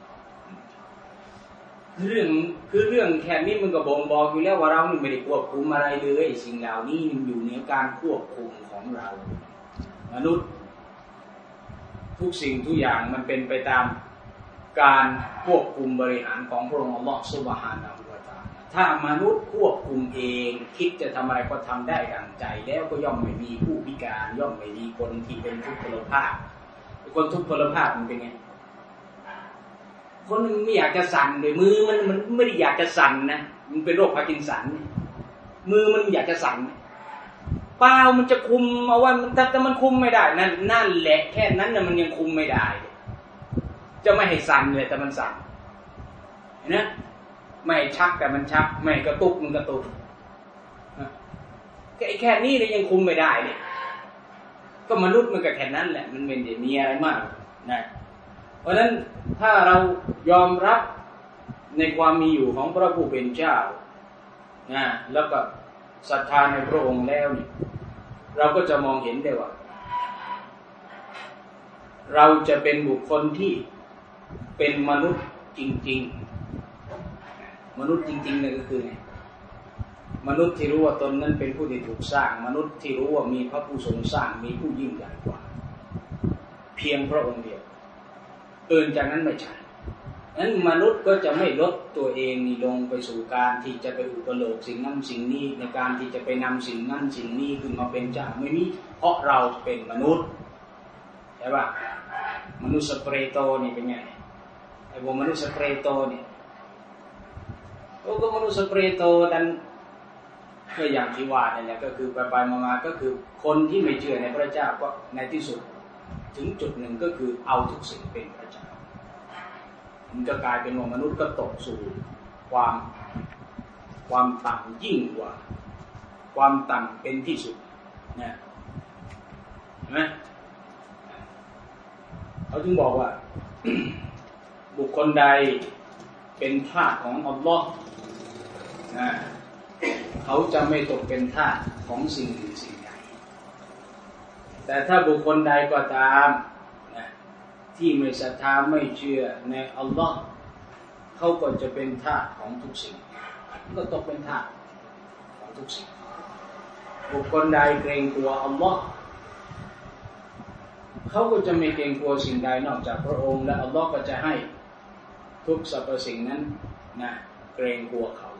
เรื่องคือเรื่องแค่นี้มันก็บ่งบอกอยู่แล้วว่าเราไม่ได้ควบคุมอะไรเลยสิ่งเหล่านี้มันอยู่ในการควบคุมของเรามนุษย์ทุกสิ่งทุกอย่างมันเป็นไปตามการควบคุมบริหารของพระองค์อัลเลาะห์ซุบฮานะฮูวะตะอาลาถ้ามนุษย์ควบคุมเองคิดจะทำอะไรก็ทำได้ดังใจแล้วก็ย่อมไม่มีผู้พิการย่อมไม่มีคนที่เป็นทุพพลภาพคนทุพพลภาพมันเป็นไงคนมันไม่อยากจะสั่นเลยมือมันมันไม่ได้อยากจะสั่นนะมันเป็นโรคพาร์กินสันมือมันอยากจะสั่นเปล่ามันจะคุมเอาไว้แต่แต่มันคุมไม่ได้นั่นนั่นแหละแค่นั้นน่ะมันยังคุมไม่ได้จะไม่ให้สั่นเลยแต่มันสั่นเห็นไหมไม่ชักแต่มันชักไม่กระตุกมันกระตุกไอ้แค่นี้เลยยังคุมไม่ได้เลยก็มนุษย์มันก็แค่นั้นแหละมันไม่ได้มีอะไรมากนะเพราะฉะนั้นถ้าเรายอมรับในความมีอยู่ของพระผู้เป็นเจ้านะแล้วก็ศรัทธาในพระองค์แล้วนี่เราก็จะมองเห็นได้ว่าเราจะเป็นบุคคลที่เป็นมนุษย์จริงๆมนุษย์จริงๆเนี่ยก็คือไงมนุษย์ที่รู้ว่าตนนั้นเป็นผู้ที่ถูกสร้างมนุษย์ที่รู้ว่ามีพระผู้ทรงสร้างมีผู้ยิ่งใหญ่กว่าเพียงพระองค์เดียวอื่นจากนั้นไม่ใช่นั้นมนุษย์ก็จะไม่ลดตัวเองนี่ลงไปสู่การที่จะไปอุปโลกสิ่งนั้นสิ่งนี้ในการที่จะไปนำสิ่งนั้นสิ่งนี้ขึ้นมาเป็นเจ้าไม่มีเพราะเราเป็นมนุษย์ใช่ป่ะมนุษย์สเปรโตนี่เป็นไงไอ้พวกมนุษย์สเปรโตนี่โอ้ก็มนุษย์สเปรโตดันก็อย่างที่ว่าเนี่ยแหละก็คือไปๆมาๆก็คือคนที่ไม่เชื่อในพระเจ้าก็ในที่สุดถึงจุดหนึ่งก็คือเอาทุกสิ่งเป็นพระเจ้ามันก็กลายเป็นว่ามนุษย์ก็ตกสู่ความความต่ำยิ่งกว่าความต่ำเป็นที่สุดนะเห็นไหมเขาจึงบอกว่า บุคคลใดเป็นทาสของอัลลอฮ์นะเขาจะไม่ตกเป็นทาสของสิ่งอื่นสิ่งใดแต่ถ้าบุคคลใดก็ตามนะที่ไม่ศรัทธาไม่เชื่อในอัลลอฮ์เขาก็จะเป็นทาสของทุกสิ่งก็ตกเป็นทาสของทุกสิ่งบุคคลใดเกรงกลัวอัลลอฮ์เขาก็จะไม่เกรงกลัวสิ่งใดนอกจากพระองค์และอัลลอฮ์ก็จะให้ทุกสรรพสิ่งนั้นนะเกรงกลัวเขา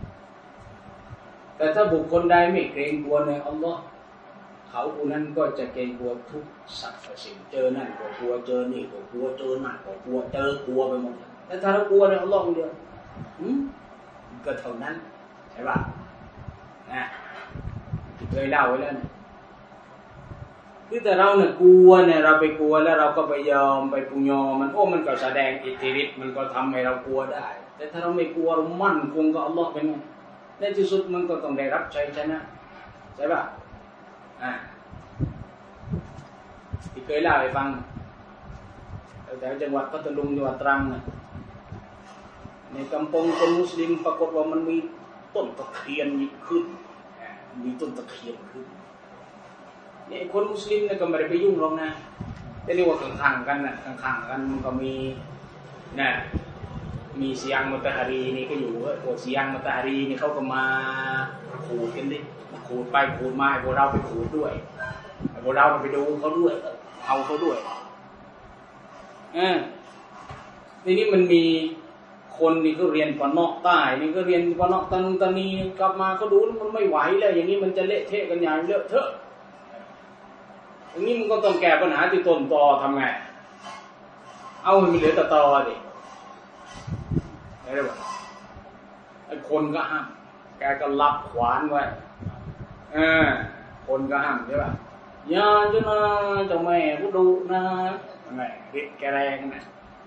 แต่ถ้าบุคคลใดไม่เกรงกลัวในอัลลอฮ์เขาผู้นั้นก็จะเกรงกลัวทุกสรรพสิ่งเจอนั่นก็กลัวเจอนี่ก็กลัวเจอนั่นก็กลัวเจอกลัวไปหมดแต่ถ้าเรากลัวในอัลลอฮ์คนเดียวหืมก็เท่านั้นใช่ป่ะนะเคยเล่าไว้แล้วนะคือแต่เราเนี่ยกลัวเนี่ยเราไปกลัวแล้วเราก็ไปยอมไปปุญญอมันโอ้มันก็แสดงอิทธิฤทธิ์มันก็ทำให้เรากลัวได้แต่ถ้าเราไม่กลัวเรามั่นคงกับอัลลอฮ์เป็นไงในที่สุดมันก็ต้องได้รับชัยชนะใช่ป่ะอ่าที่เคยเล่าให้ฟังแต่จังหวัดพัทลุงจังหวัดตรังนะในกำปงคนมุสลิมปรากฏว่ามันมีต้นตะเคียนขึ้นมีต้นตะเคียนขึ้นเนี่ยคนมุสลิมเนี่ยก็ไม่ได้ไปยุ่งหรอกนะแต่เรียกว่าข้างๆกันนะข้างๆกันมันก็มีนะมีเสียงมุตฮารีนี่ก็อยู่โอ้เสียงมุตฮารีนี่เขาก็มาขูดกันดิขูดไปขูดมาพวกเราไปขูดด้วยพวกเราไปดูเขาด้วยเอาเขาด้วยเออทีนี้มันมีคนนี่ก็เรียนปนอกใต้นี่ก็เรียนปนอกตันตานีกลับมาเขาดูแล้วมันไม่ไหวแล้วอย่างนี้มันจะเละเทะกันอย่างเลอะเทอะอย่างนี้มันก็ต้องแก้ปัญหาที่ต้นตอทำไงเอาให้มันเหลือแต่ตอดิได้หรือเปล่าไอ้คนก็ห้ามแกก็รับขวานไว้เออคนก็ห้ามใช่ป่ะอย่าจะนะเจ้าแม่ก็ดูนะไงริดแกแรงนะ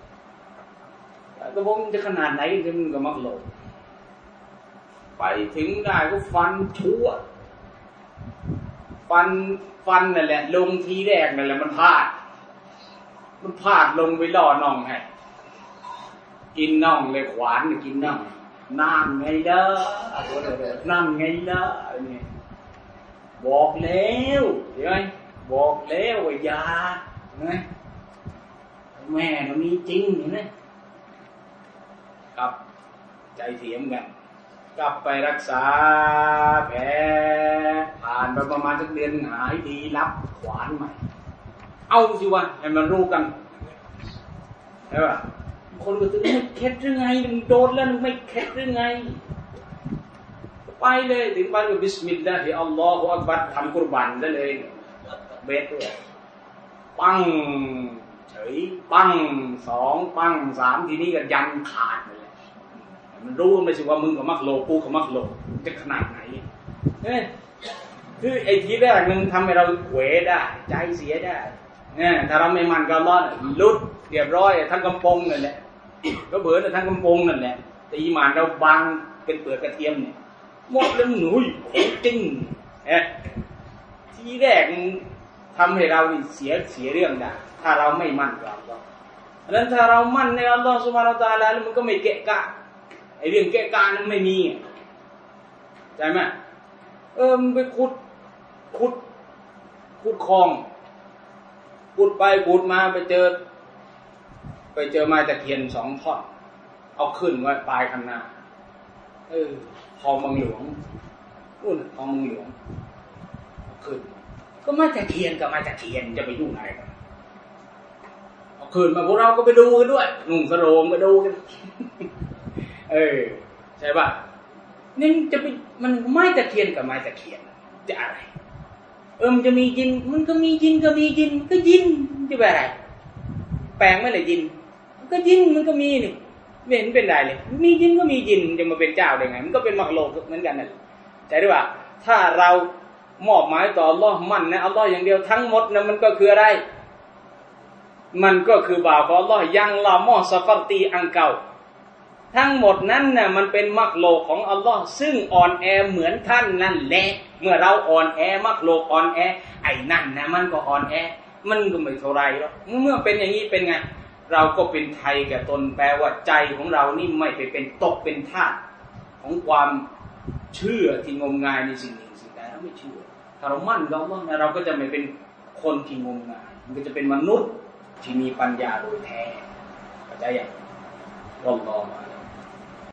แต่ผมจะขนาดไหนถึงก็มักโลดไปถึงได้ก็ฟันชั่วฟันฟันนั่นแหละลงทีแรกนั่นแหละมันพลาดมันพลาดลงไปล่อน่องให้กินน่องเลยขวานกินน่องนั่นไงเด้อนั่นไงเด้อเนี่ยบอกแล้วเห็นไหมบอกแล้วว่าอย่าเห็นไหมแม่มันมีจริงเห็นไหมกลับใจเถียงกันกลับไปรักษาแผลผ่านไปประมาณสักเดือนหายดีรับขวานใหม่เอาสิวะให้มันรู้กันใช่ป่ะคนก็ถึงไม่เข็ดหรือไงมึงโดนแล้วมึงไม่เข็ดหรือไงไปเลยถึงไปก็บิสมิลลาฮิอัลลอฮฺอักบัรทำกุรบันได้เลยเบ็ดด้วยปังเฉยปังสองปังสามทีนี้ก็ยันขาดเลยมันรู้ไม่ใช่ว่ามึงกับมักโลกูกับมักโลจะขนาดไหนเนี่ยคือไอ้ทีแรกนึงทำให้เราเขวได้ใจเสียได้เนี่ยถ้าเราไม่มั่นก็รอดลุดเรียบร้อยทั้งกำปงนั่นแหละก็เบื่อแต่ทั้งกำปงนั่นแหละแต่อีหมานเราบางเป็นเปลือกกระเทียมเนี่ยหมดแล้วหนุ่ยจริงเอ๊ะทีแรกทำให้เราเสียเสียเรื่องได้ถ้าเราไม่มั่นกับอัลลอฮ์ดังนั้นถ้าเรามั่นในอัลลอฮ์ซุบฮานะฮูวะตะอาลาแล้วมันก็ไม่เกะกะไอ้เรื่องเกะกะนั้นไม่มีใช่ไหมเออมันไปขุดขุดขุดคลองขุดไปขุดมาไปเจอไปเจอไม้ตะเคียนสองท่อนเอาขึ้นไว้ปลายคันนาเออคลองบางหลวงนู่นคลองบางหลวงขึ้นก็ไม้ตะเคียนกับไม้ตะเคียนจะไปยุ่งอะไรกันเอาขึ้นมาพวกเราก็ไปดูกันด้วยนุ่งสโรงไปดูกันเออใช่ป่ะนี่จะไปมันไม้ตะเคียนกับไม้ตะเคียนจะอะไรเออมันจะมียินมันก็มียินก็มียินก็ยินจะไปอะไรแปลงไม่เลยยินก็ยินมันก็มีนี่ไม่เห็นเป็นไรเลยมียินก็มียินจะมาเป็นเจ้าได้ไงมันก็เป็นมักโลกเหมือนกันนั่นใช่หรือเปล่าถ้าเรามอบหมายต่ออัลเลาะห์มั่นนะอัลเลาะห์อย่างเดียวทั้งหมดนะมันก็คืออะไรมันก็คือบ่าวของอัลเลาะห์ยังละมอซาฟัรตีอังเก่าทั้งหมดนั้นน่ะมันเป็นมักโลกของอัลเลาะห์ซึ่งอ่อนแอเหมือนท่านนั่นแหละเมื่อเราอ่อนแอมักโลกอ่อนแอไอ้นั่นนะมันก็อ่อนแอมันก็ไม่เท่าไรหรอกเมื่อเป็นอย่างนี้เป็นไงเราก็เป็นไทยแก่ตนแปลว่าใจของเรานี่ไม่ไปเป็นตกเป็นทาสของความเชื่อที่งมงายในสิ่งหนึ่งสิ่งใดเราไม่เชื่อถ้าเรามั่นเราว่าเราก็จะไม่เป็นคนที่งมงายมันก็จะเป็นมนุษย์ที่มีปัญญาโดยแท้เข้าใจยังรอบๆ